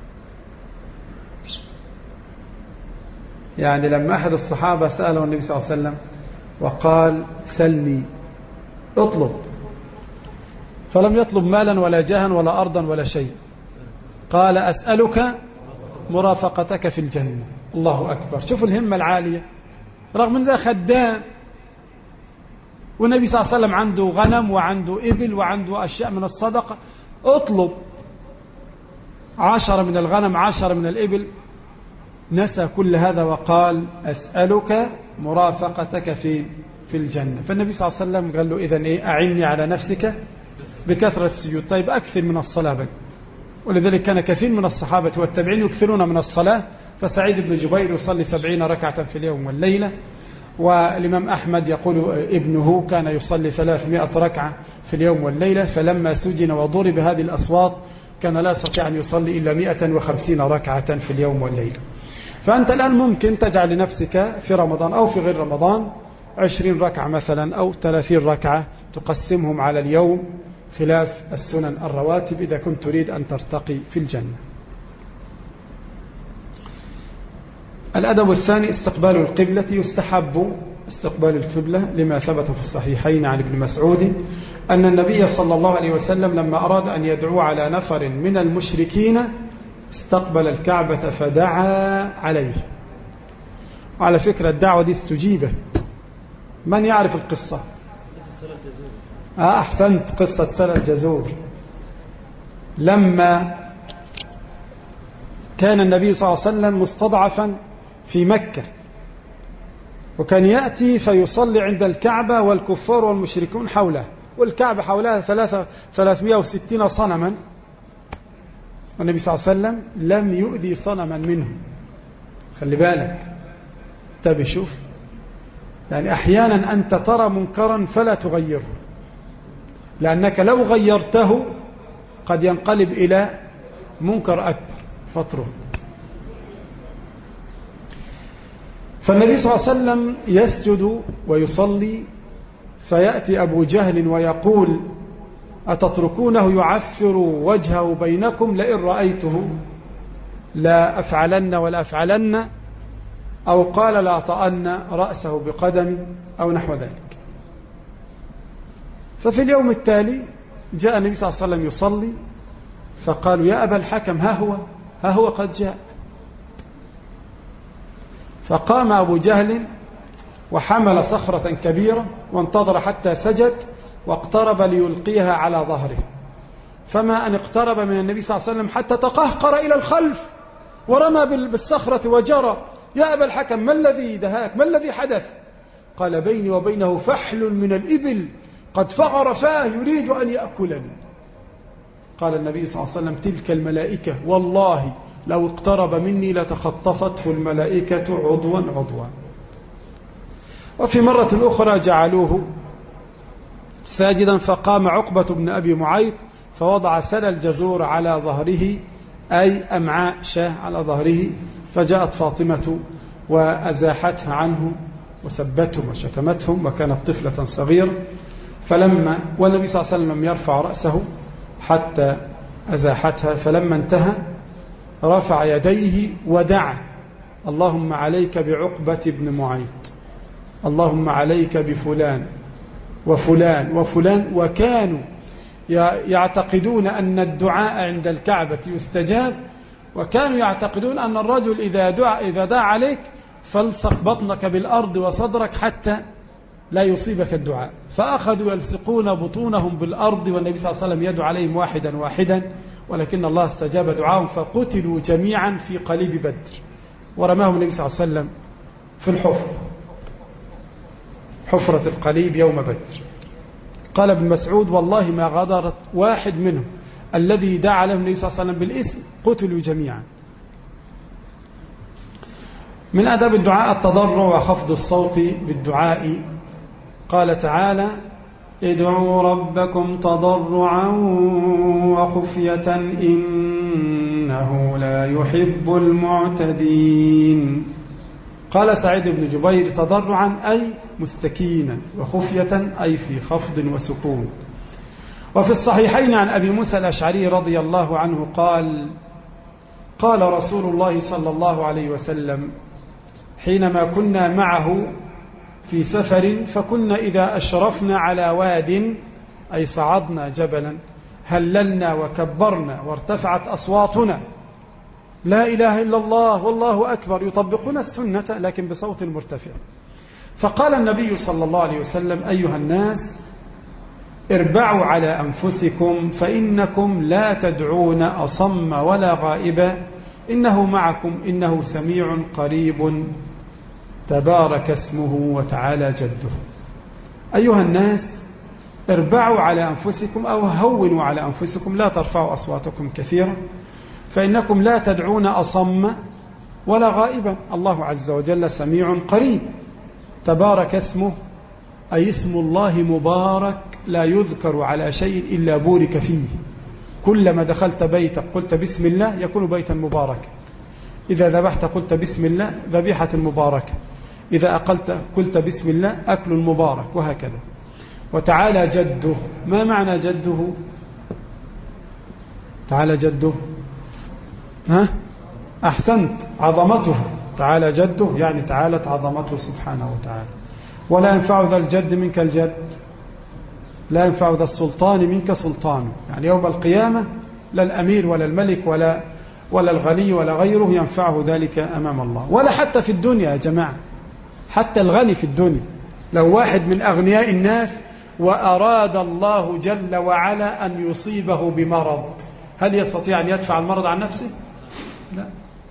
يعني لما أحد الصحابة سأله النبي صلى الله عليه وسلم وقال: سلني، اطلب، فلم يطلب مالا ولا جاها ولا أرضا ولا شيء، قال: أسألك مرافقتك في الجنة. الله أكبر، شوف الهمة العالية، رغم من ذا خدام، والنبي صلى الله عليه وسلم عنده غنم وعنده إبل وعنده أشياء من الصدقة، اطلب 10 من الغنم 10 من الإبل. نسى كل هذا وقال: أسألك مرافقتك في الجنة. فالنبي صلى الله عليه وسلم قال له: إذن إيه؟ أعني على نفسك بكثرة السجود. طيب أكثر من الصلاة بقى. ولذلك كان كثير من الصحابة والتابعين يكثرون من الصلاة، فسعيد بن جبير يصلي 70 ركعة في اليوم والليلة، والإمام أحمد يقول ابنه كان يصلي 300 ركعة في اليوم والليلة، فلما سجن وضرب هذه الأصوات كان لا يستطيع أن يصلي إلا 150 ركعة في اليوم والليلة. فأنت الآن ممكن تجعل لنفسك في رمضان أو في غير رمضان 20 ركعة مثلا أو 30 ركعة تقسمهم على اليوم خلاف السنن الرواتب إذا كنت تريد أن ترتقي في الجنة. الأدب الثاني استقبال القبلة. يستحب استقبال القبلة لما ثبت في الصحيحين عن ابن مسعود أن النبي صلى الله عليه وسلم لما أراد أن يدعو على نفر من المشركين استقبل الكعبة فدعا عليه. وعلى فكرة الدعوة دي استجيبت. من يعرف القصة؟ أحسنت، قصة سلة الجزور. لما كان النبي صلى الله عليه وسلم مستضعفا في مكة، وكان يأتي فيصلي عند الكعبة والكفار والمشركون حوله، والكعبة حولها 360 صنما، والنبي صلى الله عليه وسلم لم يؤذي صنما منهم. خلي بالك، تبي شوف، يعني أحيانا أنت ترى منكرا فلا تغيره، لأنك لو غيرته قد ينقلب إلى منكر أكبر فاترك. فالنبي صلى الله عليه وسلم يسجد ويصلي، فيأتي أبو جهل ويقول: أتتركونه يعفر وجهه بينكم؟ لئن رأيته لا أفعلن ولا أفعلن، أو قال لا أطأن رأسه بقدمي، أو نحو ذلك. ففي اليوم التالي جاء النبي صلى الله عليه وسلم يصلي، فقالوا: يا أبا الحكم ها هو قد جاء. فقام أبو جهل وحمل صخرة كبيرة وانتظر حتى سجد، واقترب ليلقيها على ظهره، فما أن اقترب من النبي صلى الله عليه وسلم حتى تقهقر إلى الخلف ورمى بالصخرة وجرى. يا أبا الحكم ما الذي دهاك؟ ما الذي حدث؟ قال بيني وبينه فحل من الإبل قد فغر فاه يريد أن يأكلني. قال النبي صلى الله عليه وسلم تلك الملائكة والله لو اقترب مني لتخطفته الملائكة عضوا عضوا. وفي مرة أخرى جعلوه ساجدا فقام عقبة بن أبي معيط فوضع سل الجزور على ظهره، أي أمعاء شاه على ظهره، فجاءت فاطمة وأزاحتها عنه وسبتهم وشتمتهم، وكانت طفلة صغيرة. والنبي صلى الله عليه وسلم لم يرفع رأسه حتى أزاحتها، فلما انتهى رفع يديه ودعا اللهم عليك بعقبة بن معيط، اللهم عليك بفلان وفلان وفلان. وكانوا يعتقدون أن الدعاء عند الكعبة يستجاب، وكانوا يعتقدون أن الرجل إذا دعا عليك فالصق بطنك بالأرض وصدرك حتى لا يصيبك الدعاء، فأخذوا يلصقون بطونهم بالأرض والنبي صلى الله عليه وسلم يدعو عليهم واحدا واحدا، ولكن الله استجاب دعاهم فقتلوا جميعا في قليب بدر، ورماهم النبي صلى الله عليه وسلم في حفرة القليب يوم بدر. قال ابن مسعود والله ما غادرت واحد منهم الذي دعا له النبي صلى الله عليه وسلم بالاسم، قتلوا جميعا. من آداب الدعاء التضرع وخفض الصوت بالدعاء. قال تعالى ادعوا ربكم تضرعا وخفية إنه لا يحب المعتدين. قال سعيد بن جبير تضرعا أي مستكينا، وخفية أي في خفض وسكون. وفي الصحيحين عن أبي موسى الأشعري رضي الله عنه قال رسول الله صلى الله عليه وسلم حينما كنا معه في سفر فكنا إذا أشرفنا على واد أي صعدنا جبلا هللنا وكبرنا وارتفعت أصواتنا لا إله إلا الله والله أكبر، يطبقون السنة لكن بصوت مرتفع. فقال النبي صلى الله عليه وسلم أيها الناس اربعوا على أنفسكم فإنكم لا تدعون أصم ولا غائبا إنه معكم إنه سميع قريب تبارك اسمه وتعالى جده. أيها الناس اربعوا على أنفسكم أو هونوا على أنفسكم، لا ترفعوا أصواتكم كثيرا فإنكم لا تدعون أصم ولا غائبا، الله عز وجل سميع قريب. تبارك اسمه أي اسم الله مبارك لا يذكر على شيء إلا بورك فيه. كلما دخلت بيتك قلت بسم الله يكون بيتا مباركا، إذا ذبحت قلت بسم الله ذبيحة مباركة، إذا أقلت قلت بسم الله أكل مبارك، وهكذا. وتعالى جده، ما معنى جده؟ تعالى جده أحسنت، عظمته. تعالى جده يعني تعالت عظمته سبحانه وتعالى. ولا ينفع ذا الجد منك الجد، لا ينفع ذا السلطان منك سلطانه، يعني يوم القيامة لا الأمير ولا الملك ولا الغني ولا غيره ينفعه ذلك أمام الله، ولا حتى في الدنيا يا جماعة. حتى الغني في الدنيا لو واحد من أغنياء الناس وأراد الله جل وعلا أن يصيبه بمرض، هل يستطيع أن يدفع المرض عن نفسه؟ لا.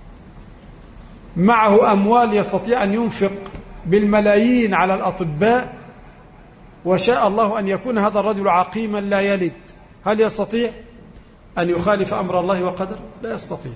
معه أموال يستطيع أن ينفق بالملايين على الأطباء، وشاء الله أن يكون هذا الرجل عقيما لا يلد، هل يستطيع أن يخالف أمر الله وقدره؟ لا يستطيع.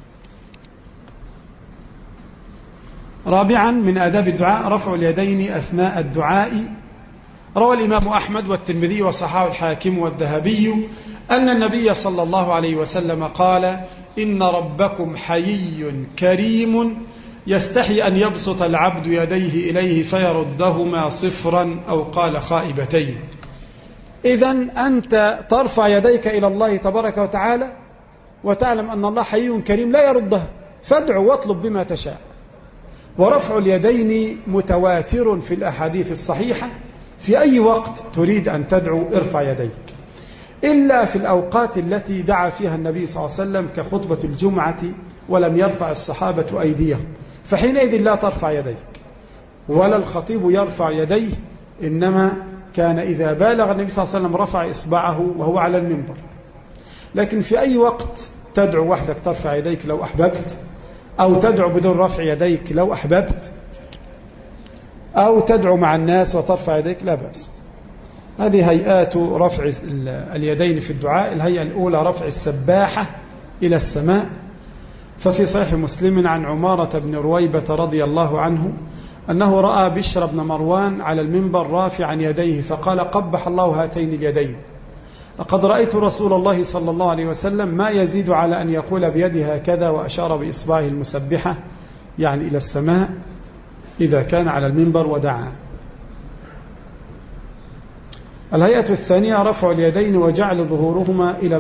رابعا من آداب الدعاء رفع اليدين أثناء الدعاء. روى الإمام أحمد والترمذي وصححه الحاكم والذهبي أن النبي صلى الله عليه وسلم قال إن ربكم حيي كريم يستحي أن يبسط العبد يديه إليه فيردهما صفرا أو قال خائبتين. إذن أنت ترفع يديك إلى الله تبارك وتعالى وتعلم أن الله حي كريم لا يردها، فادعو واطلب بما تشاء. ورفع اليدين متواتر في الأحاديث الصحيحة، في أي وقت تريد أن تدعو ارفع يديك، إلا في الأوقات التي دعا فيها النبي صلى الله عليه وسلم كخطبة الجمعة ولم يرفع الصحابة أيديهم، فحينئذ لا ترفع يديك، ولا الخطيب يرفع يديه، إنما كان إذا بالغ النبي صلى الله عليه وسلم رفع إصبعه وهو على المنبر. لكن في أي وقت تدعو وحدك ترفع يديك لو أحببت، أو تدعو بدون رفع يديك لو أحببت، أو تدعو مع الناس وترفع يديك، لا بأس. هذه هيئات رفع اليدين في الدعاء. الهيئة الأولى رفع السباحة إلى السماء، ففي صحيح مسلم عن عمارة بن رويبة رضي الله عنه أنه رأى بشر بن مروان على المنبر رافعا يديه فقال: قبح الله هاتين اليدين، لقد رأيت رسول الله صلى الله عليه وسلم ما يزيد على أن يقول بيده هكذا، وأشار بإصبعه المسبحة يعني إلى السماء إذا كان على المنبر ودعا. الهيئة الثانية رفع اليدين وجعل ظهورهما إلى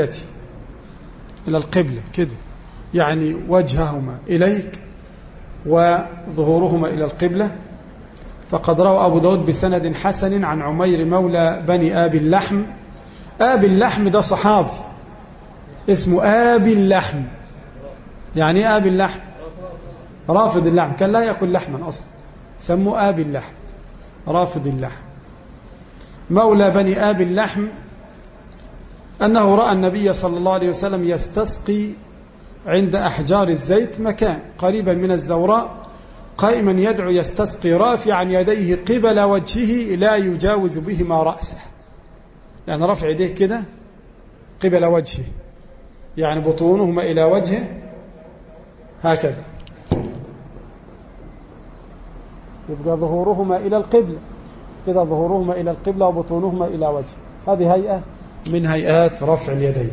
القبلة كده، يعني وجههما إليك وظهورهما إلى القبلة. فقد روى أبو داود بسند حسن عن عمير مولى بني آبي اللحم. آبي اللحم ده صحابي اسمه آبي اللحم. يعني ايه آبي اللحم؟ رافض اللحم، كان لا يأكل لحما أصلا، سموه آبي اللحم، رافض اللحم. مولى بني آبي اللحم أنه رأى النبي صلى الله عليه وسلم يستسقي عند أحجار الزيت، مكان قريبا من الزوراء، قائما يدعو يستسقي رافعا يديه قبل وجهه لا يجاوز بهما رأسه. يعني رفع يديه كده قبل وجهه، يعني بطونهما إلى وجهه هكذا، يبقى ظهورهما إلى القبلة كده، ظهورهما إلى القبلة وبطونهما إلى وجهه. هذه هيئة من هيئات رفع اليدين.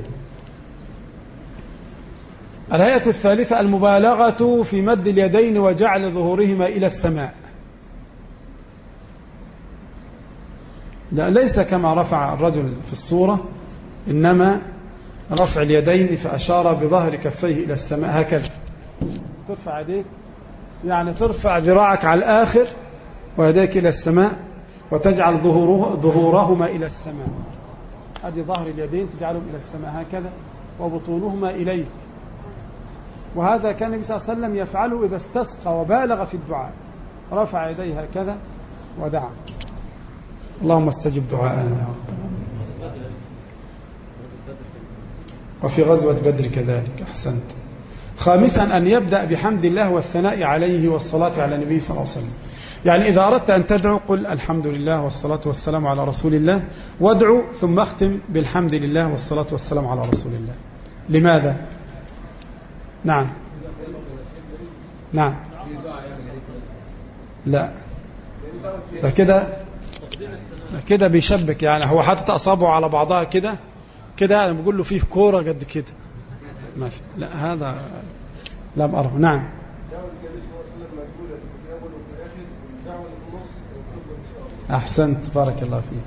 الهيئة الثالثة المبالغة في مد اليدين وجعل ظهورهما إلى السماء. لا، ليس كما رفع الرجل في الصورة، إنما رفع اليدين فأشار بظهر كفيه إلى السماء هكذا. ترفع يديك يعني ترفع ذراعك على الآخر ويديك إلى السماء، وتجعل ظهورهما إلى السماء. هذه ظهر اليدين تجعلهم إلى السماء هكذا، وبطونهما إليك. وهذا كان النبي صلى الله عليه وسلم يفعله إذا استسقى وبالغ في الدعاء، رفع يديه هكذا ودعا. اللهم استجب دعاءنا. وفي غزوة بدر كذلك. أحسنت. خامسا أن يبدأ بحمد الله والثناء عليه والصلاة على النبي صلى الله عليه وسلم. يعني إذا أردت أن تدعو قل الحمد لله والصلاة والسلام على رسول الله، وادعو ثم اختم بالحمد لله والصلاة والسلام على رسول الله. لماذا؟ نعم لا، ده كده بيشبك، يعني هو حاطط أصابعه على بعضها كده أنا بقول له فيه كورة قد كده ما في. لا، هذا لم أره. نعم. أحسنت، بارك الله فيك.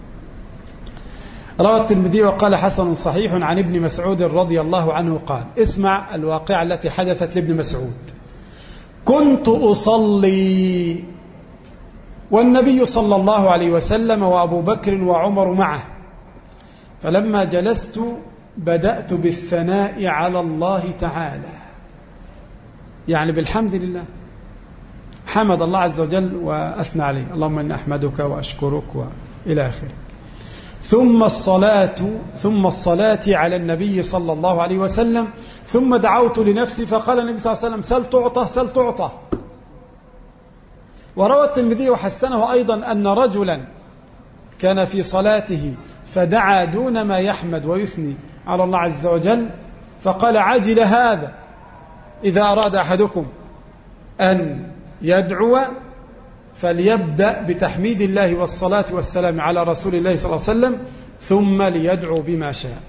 روى الترمذي وقال حسن صحيح عن ابن مسعود رضي الله عنه قال: اسمع الواقعة التي حدثت لابن مسعود. كنت أصلي والنبي صلى الله عليه وسلم وأبو بكر وعمر معه، فلما جلست بدأت بالثناء على الله تعالى، يعني بالحمد لله، حمد الله عز وجل وأثنى عليه، اللهم إني أحمدك وأشكرك وإلى آخره. ثم الصلاة على النبي صلى الله عليه وسلم، ثم دعوت لنفسي فقال النبي صلى الله عليه وسلم: سل تعطى. وروى الترمذي وحسنه أيضا أن رجلا كان في صلاته فدعا دون ما يحمد ويثني على الله عز وجل، فقال: عجل هذا، إذا أراد أحدكم أن يدعو فليبدأ بتحميد الله والصلاة والسلام على رسول الله صلى الله عليه وسلم، ثم ليدعو بما شاء.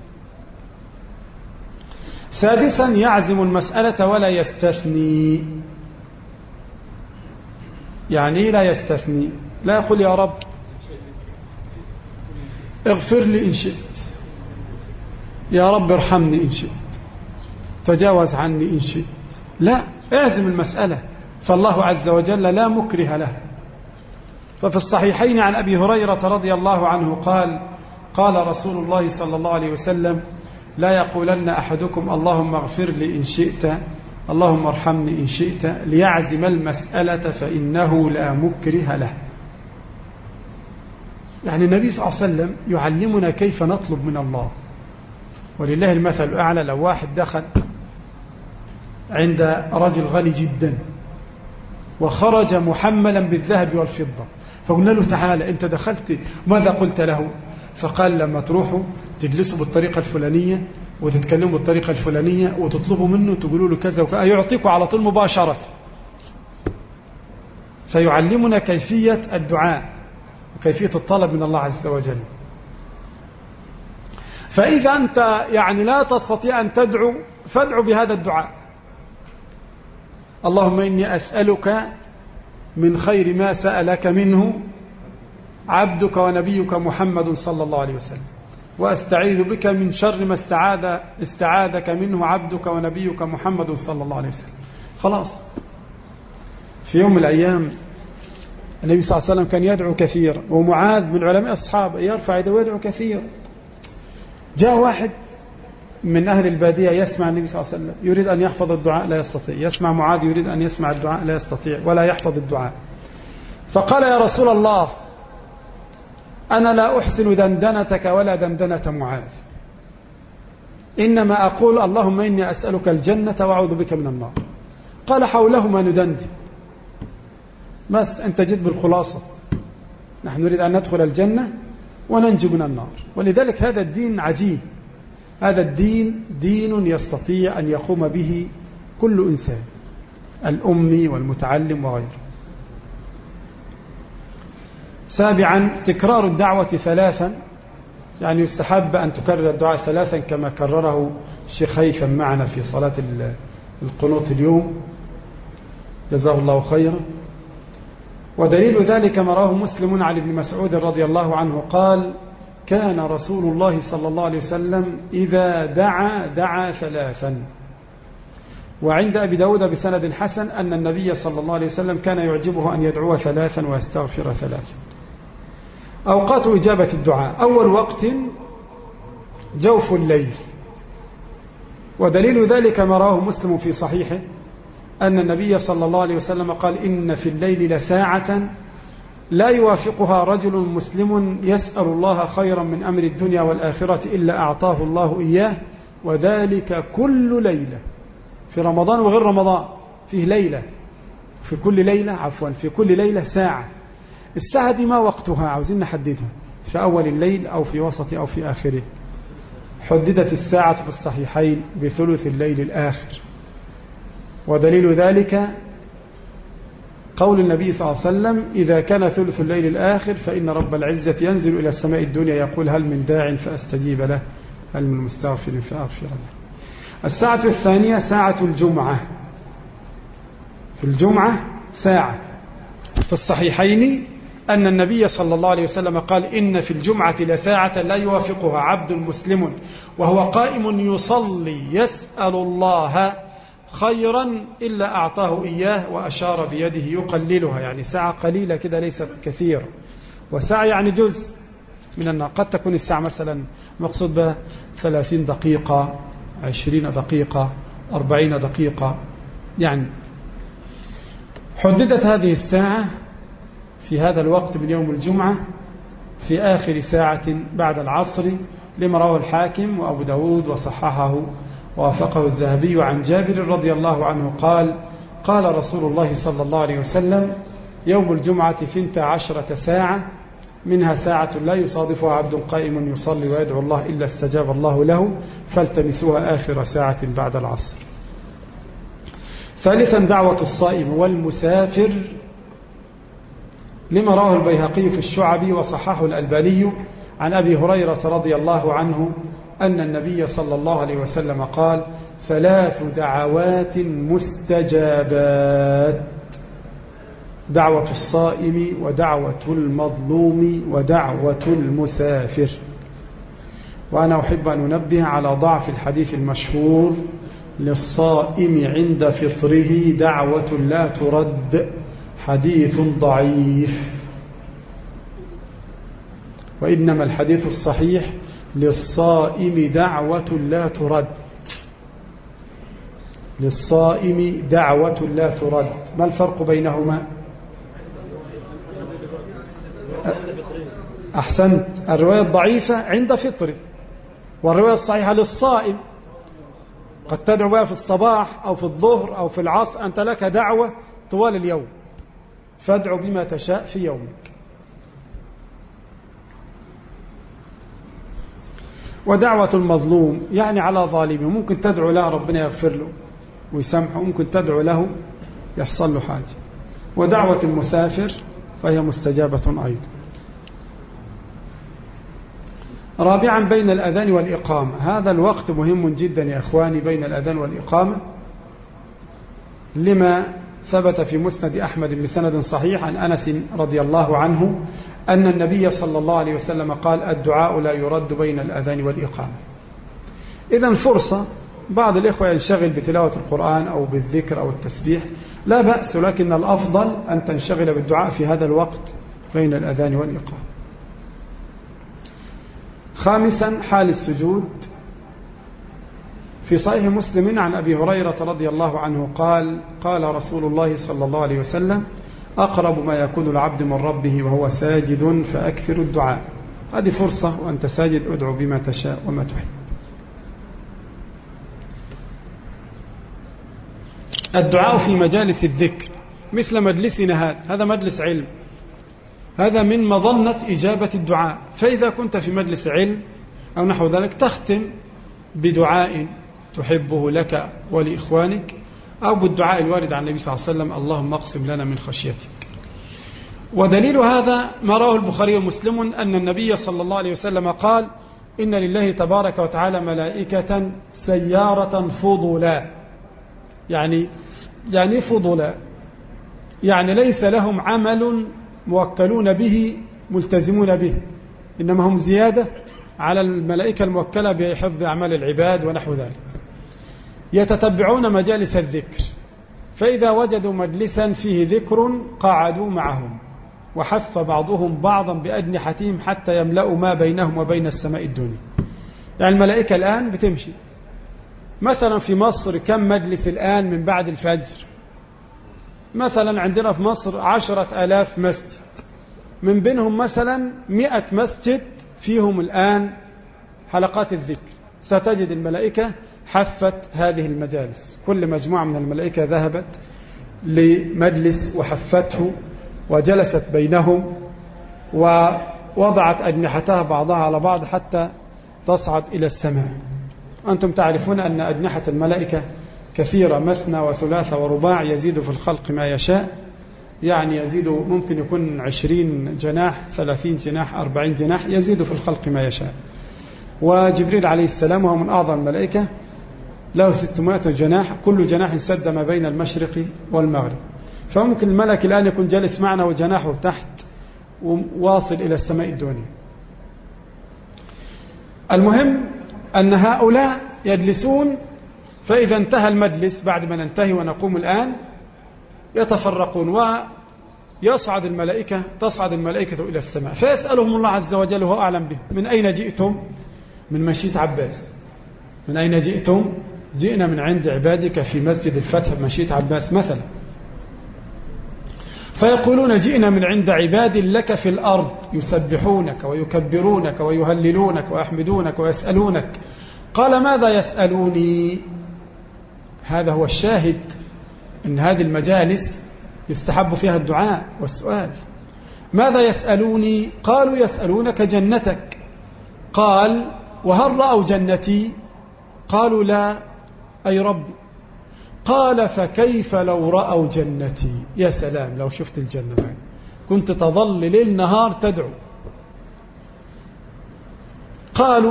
سادسا يعزم المسألة ولا يستثني. يعني لا يستثني، لا يقول يا رب اغفر لي إن شئت، يا رب ارحمني إن شئت، تجاوز عني إن شئت. لا، اعزم المسألة، فالله عز وجل لا مكره له. ففي الصحيحين عن أبي هريرة رضي الله عنه قال: قال رسول الله صلى الله عليه وسلم: لا يقولن أحدكم اللهم اغفر لي إن شئت، اللهم ارحمني إن شئت، ليعزم المسألة فإنه لا مكره له. يعني النبي صلى الله عليه وسلم يعلمنا كيف نطلب من الله. ولله المثل الأعلى. لو واحد دخل عند رجل غني جدا وخرج محملا بالذهب والفضة، فقلنا له تعالى أنت دخلت ماذا قلت له؟ فقال لما تروحوا تجلسوا بالطريقة الفلانية وتتكلموا بالطريقة الفلانية وتطلبوا منه تقولوا له كذا وكذا، يعطيكم على طول مباشرة. فيعلمنا كيفية الدعاء وكيفية الطلب من الله عز وجل. فإذا أنت يعني لا تستطيع أن تدعو فادعو بهذا الدعاء: اللهم إني أسألك من خير ما سألك منه عبدك ونبيك محمد صلى الله عليه وسلم، وأستعيذ بك من شر ما استعاذك منه عبدك ونبيك محمد صلى الله عليه وسلم. خلاص. في يوم من الأيام النبي صلى الله عليه وسلم كان يدعو كثير، ومعاذ من علماء الصحابة يرفع يده ويدعو كثير. جاء واحد من أهل البادية يسمع النبي صلى الله عليه وسلم يريد أن يحفظ الدعاء لا يستطيع، يسمع معاذ يريد أن يسمع الدعاء لا يستطيع ولا يحفظ الدعاء. فقال: يا رسول الله، أنا لا أحسن دندنتك ولا دندنة معاذ، إنما أقول اللهم إني أسألك الجنة وأعوذ بك من النار. قال: حولهما ندندن، بس أنت جد بالخلاصة، نحن نريد أن ندخل الجنة وننجو من النار. ولذلك هذا الدين عجيب، هذا الدين دين يستطيع أن يقوم به كل إنسان، الأمي والمتعلم وغيره. سابعا، تكرار الدعوة ثلاثا، يعني يستحب أن تكرر الدعاء ثلاثا كما كرره الشيخ هيثم معنا في صلاة القنوت اليوم، جزاه الله خيرا. ودليل ذلك ما رواه مسلم عن ابن مسعود رضي الله عنه قال: كان رسول الله صلى الله عليه وسلم إذا دعا ثلاثا. وعند أبي داود بسند حسن أن النبي صلى الله عليه وسلم كان يعجبه أن يدعو ثلاثا ويستغفر ثلاثا. أوقات إجابة الدعاء: أول وقت جوف الليل، ودليل ذلك ما رواه مسلم في صحيحه أن النبي صلى الله عليه وسلم قال: إن في الليل لساعة لا يوافقها رجل مسلم يسأل الله خيرا من أمر الدنيا والآخرة إلا أعطاه الله إياه، وذلك كل ليلة، في رمضان وغير رمضان فيه ليلة، في كل ليلة ساعة. الساعة دي ما وقتها؟ عاوزين نحددها، في أول الليل أو في وسط أو في آخره. حددت الساعة في الصحيحين بثلث الليل الآخر، ودليل ذلك قول النبي صلى الله عليه وسلم: إذا كان ثلث الليل الآخر فإن رب العزة ينزل إلى السماء الدنيا يقول: هل من داع فأستجيب له، هل من مستغفر فأغفر له. الساعة الثانية ساعة الجمعة، في الجمعة ساعة. في الصحيحين أن النبي صلى الله عليه وسلم قال: إن في الجمعة لساعة لا يوافقها عبد مسلم وهو قائم يصلي يسأل الله خيرا إلا أعطاه إياه، وأشار بيده يقللها، يعني ساعة قليلة كده ليست كثيرة. وساعة يعني جزء من النهار، قد تكون الساعة مثلا مقصود بها 30 دقيقة، 20 دقيقة، 40 دقيقة. يعني حددت هذه الساعة في هذا الوقت من يوم الجمعة في آخر ساعة بعد العصر، لما رواه الحاكم وأبو داود وصححه ووافقه الذهبي عن جابر رضي الله عنه قال: قال رسول الله صلى الله عليه وسلم: يوم الجمعة 12 ساعة، منها ساعة لا يصادفها عبد قائم يصلي ويدعو الله إلا استجاب الله له، فالتمسوها آخر ساعة بعد العصر. ثالثا، دعوة الصائم والمسافر، لما رواه البيهقي في الشعب وصححه الألباني عن أبي هريرة رضي الله عنه أن النبي صلى الله عليه وسلم قال: 3 دعوات مستجابات: دعوة الصائم ودعوة المظلوم ودعوة المسافر. وأنا أحب أن أنبه على ضعف الحديث المشهور: للصائم عند فطره دعوة لا ترد، حديث ضعيف. وإنما الحديث الصحيح: للصائم دعوة لا ترد، للصائم دعوة لا ترد. ما الفرق بينهما؟ أحسنت، الرواية الضعيفة عند فطره، والرواية الصحيحة للصائم قد تدعو بها في الصباح أو في الظهر أو في العصر، أنت لك دعوة طوال اليوم، فادعو بما تشاء في يومك. ودعوة المظلوم يعني على ظالمه، ممكن تدعو له ربنا يغفر له ويسامحه، ممكن تدعو له يحصل له حاجة. ودعوة المسافر فهي مستجابة أيضا. رابعا بين الأذان والإقامة، هذا الوقت مهم جدا يا أخواني بين الأذان والإقامة، لما ثبت في مسند أحمد بسند صحيح عن أنس رضي الله عنه أن النبي صلى الله عليه وسلم قال: الدعاء لا يرد بين الأذان والإقامة. إذن فرصة، بعض الإخوة ينشغل بتلاوة القرآن أو بالذكر أو التسبيح، لا بأس، ولكن الأفضل أن تنشغل بالدعاء في هذا الوقت بين الأذان والإقامة. خامسا حال السجود. في صحيح مسلم عن أبي هريرة رضي الله عنه قال: قال رسول الله صلى الله عليه وسلم: أقرب ما يكون العبد من ربه وهو ساجد فأكثر الدعاء. هذه فرصة، وأنت ساجد ادعو بما تشاء وما تحب. الدعاء في مجالس الذكر مثل مجلسنا هذا مجلس علم، هذا من مظنة إجابة الدعاء، فإذا كنت في مجلس علم أو نحو ذلك تختم بدعاء تحبه لك ولإخوانك، أو بالدعاء الوارد عن النبي صلى الله عليه وسلم: اللهم اقسم لنا من خشيتك. ودليل هذا ما رواه البخاري ومسلم أن النبي صلى الله عليه وسلم قال: إن لله تبارك وتعالى ملائكة سيارة فضلا. يعني فضلا يعني ليس لهم عمل موكلون به ملتزمون به، إنما هم زيادة على الملائكة الموكلة بحفظ أعمال العباد ونحو ذلك. يتتبعون مجالس الذكر، فإذا وجدوا مجلسا فيه ذكر قعدوا معهم، وحث بعضهم بعضا بأجنحتهم حتى يملأوا ما بينهم وبين السماء الدنيا. يعني الملائكة الآن بتمشي مثلا في مصر، كم مجلس الآن من بعد الفجر؟ مثلا عندنا في مصر 10,000 مسجد، من بينهم مثلا 100 مسجد فيهم الآن حلقات الذكر. ستجد الملائكة حفت هذه المجالس، كل مجموعة من الملائكة ذهبت لمجلس وحفته وجلست بينهم ووضعت أجنحتها بعضها على بعض حتى تصعد إلى السماء. أنتم تعرفون أن أجنحة الملائكة كثيرة، مثنى وثلاثة ورباع، يزيد في الخلق ما يشاء. يعني يزيد، ممكن يكون 20 جناح 30 جناح 40 جناح، يزيد في الخلق ما يشاء. وجبريل عليه السلام وهو من أعظم الملائكة له 600 جناح، كل جناح سد ما بين المشرق والمغرب. فممكن الملك الآن يكون جالس معنا وجناحه تحت وواصل إلى السماء الدنيا. المهم أن هؤلاء يجلسون، فإذا انتهى المجلس بعد ما ننتهي ونقوم الآن يتفرقون ويصعد الملائكة، تصعد الملائكة إلى السماء، فيسألهم الله عز وجل وهو أعلم بهم: من أين جئتم؟ من مشية عباس. من أين جئتم؟ جئنا من عند عبادك في مسجد الفتح بمشية عباس مثلا. فيقولون: جئنا من عند عباد لك في الأرض يسبحونك ويكبرونك ويهللونك ويحمدونك ويسألونك. قال: ماذا يسألوني؟ هذا هو الشاهد، أن هذه المجالس يستحب فيها الدعاء والسؤال. ماذا يسألوني؟ قالوا: يسألونك جنتك. قال: وهل رأوا جنتي؟ قالوا: لا، أي ربي. قال: فكيف لو رأوا جنتي؟ يا سلام لو شفت الجنة معي. كنت تظل ليل نهار تدعو. قالوا: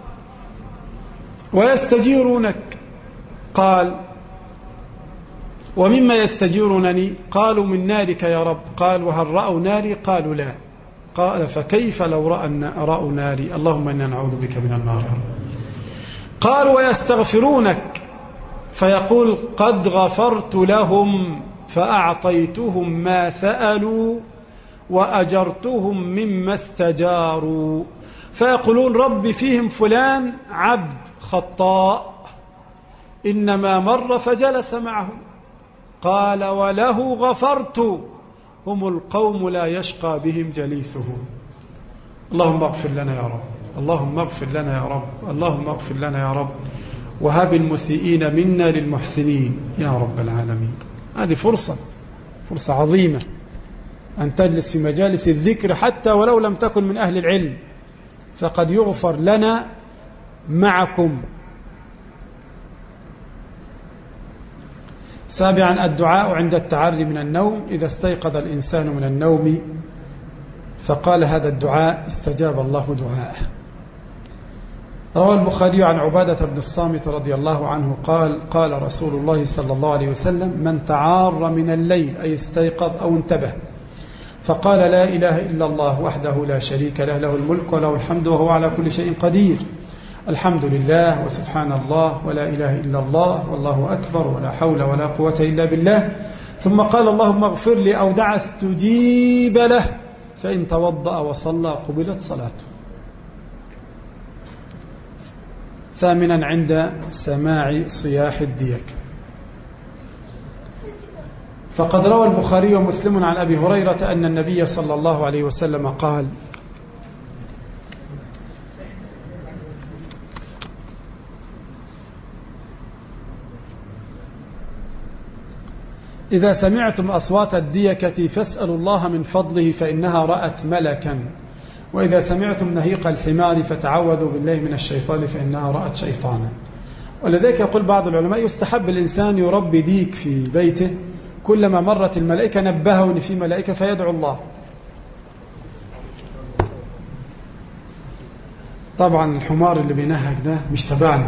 ويستجيرونك؟ قال: ومما يستجيرونني؟ قالوا: من نارك يا رب. قال: وهل رأوا ناري؟ قالوا: لا. قال: فكيف لو رأوا ناري؟ اللهم إنا نعوذ بك من النار. قالوا: ويستغفرونك؟ فيقول: قد غفرت لهم فأعطيتهم ما سألوا وأجرتهم مما استجاروا. فيقولون: رب فيهم فلان عبد خطاء إنما مر فجلس معهم. قال: وله غفرت، هم القوم لا يشقى بهم جليسهم. اللهم اغفر لنا يا رب. اللهم اغفر لنا يا رب، اللهم اغفر لنا يا رب، وهب المسيئين منا للمحسنين يا رب العالمين. هذه فرصة عظيمة أن تجلس في مجالس الذكر حتى ولو لم تكن من أهل العلم، فقد يغفر لنا معكم. سابعا الدعاء عند التعري من النوم، إذا استيقظ الإنسان من النوم فقال هذا الدعاء استجاب الله دعاءه. روى البخاري عن عبادة بن الصامت رضي الله عنه قال قال رسول الله صلى الله عليه وسلم من تعار من الليل أي استيقظ أو انتبه فقال لا إله إلا الله وحده لا شريك له له الملك وله الحمد وهو على كل شيء قدير الحمد لله وسبحان الله ولا إله إلا الله والله أكبر ولا حول ولا قوة إلا بالله ثم قال اللهم اغفر لي أو دعا استجيب له فإن توضأ وصلى قبلت صلاته. ثامنا عند سماع صياح الديك، فقد روى البخاري ومسلم عن أبي هريرة أن النبي صلى الله عليه وسلم قال إذا سمعتم أصوات الديكة فاسألوا الله من فضله فإنها رأت ملكا، وإذا سمعتم نهيق الحمار فتعوذوا بالله من الشيطان فإنها رأت شيطانا. ولذلك يقول بعض العلماء يستحب الإنسان يربي ديك في بيته، كلما مرت الملائكة نبهه أن في ملائكة فيدعو الله. طبعا الحمار اللي بينهك ده مش تبعنا.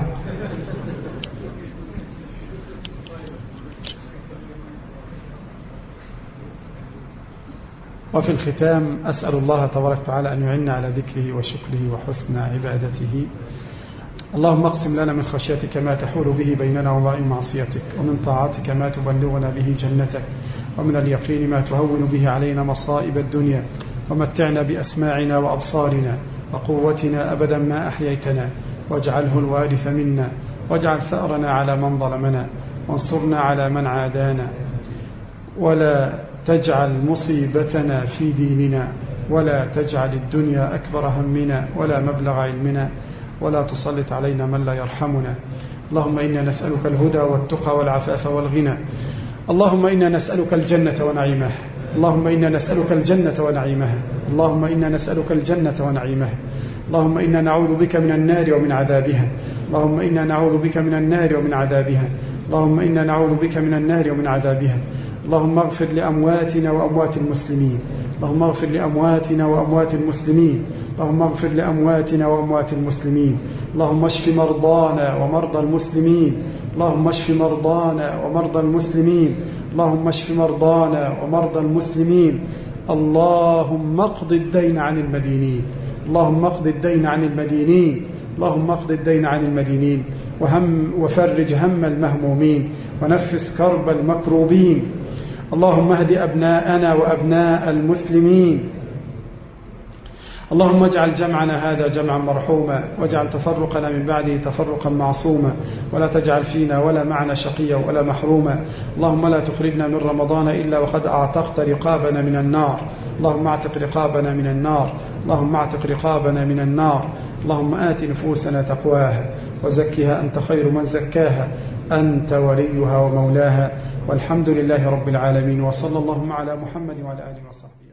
وفي الختام أسأل الله تبارك وتعالى أن يعيننا على ذكره وشكره وحسن عبادته. اللهم اقسم لنا من خشيتك ما تحول به بيننا وبين معصيتك، ومن طاعتك ما تبلغنا به جنتك، ومن اليقين ما تهون به علينا مصائب الدنيا، ومتعنا بأسماعنا وأبصارنا وقوتنا أبدا ما أحييتنا، واجعله الوارث منا، واجعل ثأرنا على من ظلمنا، وانصرنا على من عادانا، ولا تجعل مصيبتنا في ديننا، ولا تجعل الدنيا أكبر همنا ولا مبلغ علمنا، ولا تسلط علينا من لا يرحمنا. اللهم إنا نسألك الهدى والتقى والعفاف والغنى. اللهم إنا نسألك الجنة ونعيمها. اللهم إنا نسألك الجنة ونعيمها. اللهم إنا نسألك الجنة ونعيمها. اللهم إنا نعوذ بك من النار ومن عذابها. اللهم إنا نعوذ بك من النار ومن عذابها. اللهم إنا نعوذ بك من النار ومن عذابها. اللهم اغفر لأمواتنا وأموات المسلمين. اللهم اغفر لأمواتنا وأموات المسلمين. اللهم اغفر لأمواتنا وأموات المسلمين. اللهم اشف مرضانا ومرضى المسلمين. اللهم اشف مرضانا ومرضى المسلمين. اللهم اشف مرضانا ومرضى المسلمين. اللهم اقض الدين عن المدينين. اللهم اقض الدين عن المدينين. اللهم اقض الدين عن المدينين وفرج هم المهمومين ونفس كرب المكروبين. اللهم اهد أبناءنا وأبناء المسلمين. اللهم اجعل جمعنا هذا جمعا مرحوما، واجعل تفرقنا من بعده تفرقا معصوما، ولا تجعل فينا ولا معنا شقيا ولا محروما. اللهم لا تخرجنا من رمضان إلا وقد أعتقت رقابنا من النار. اللهم اعتق رقابنا من النار. اللهم اعتق رقابنا من النار. اللهم آت نفوسنا تقواها وزكها أنت خير من زكاها، أنت وليها ومولاها، والحمد لله رب العالمين، وصلى اللهم على محمد وعلى آله وصحبه.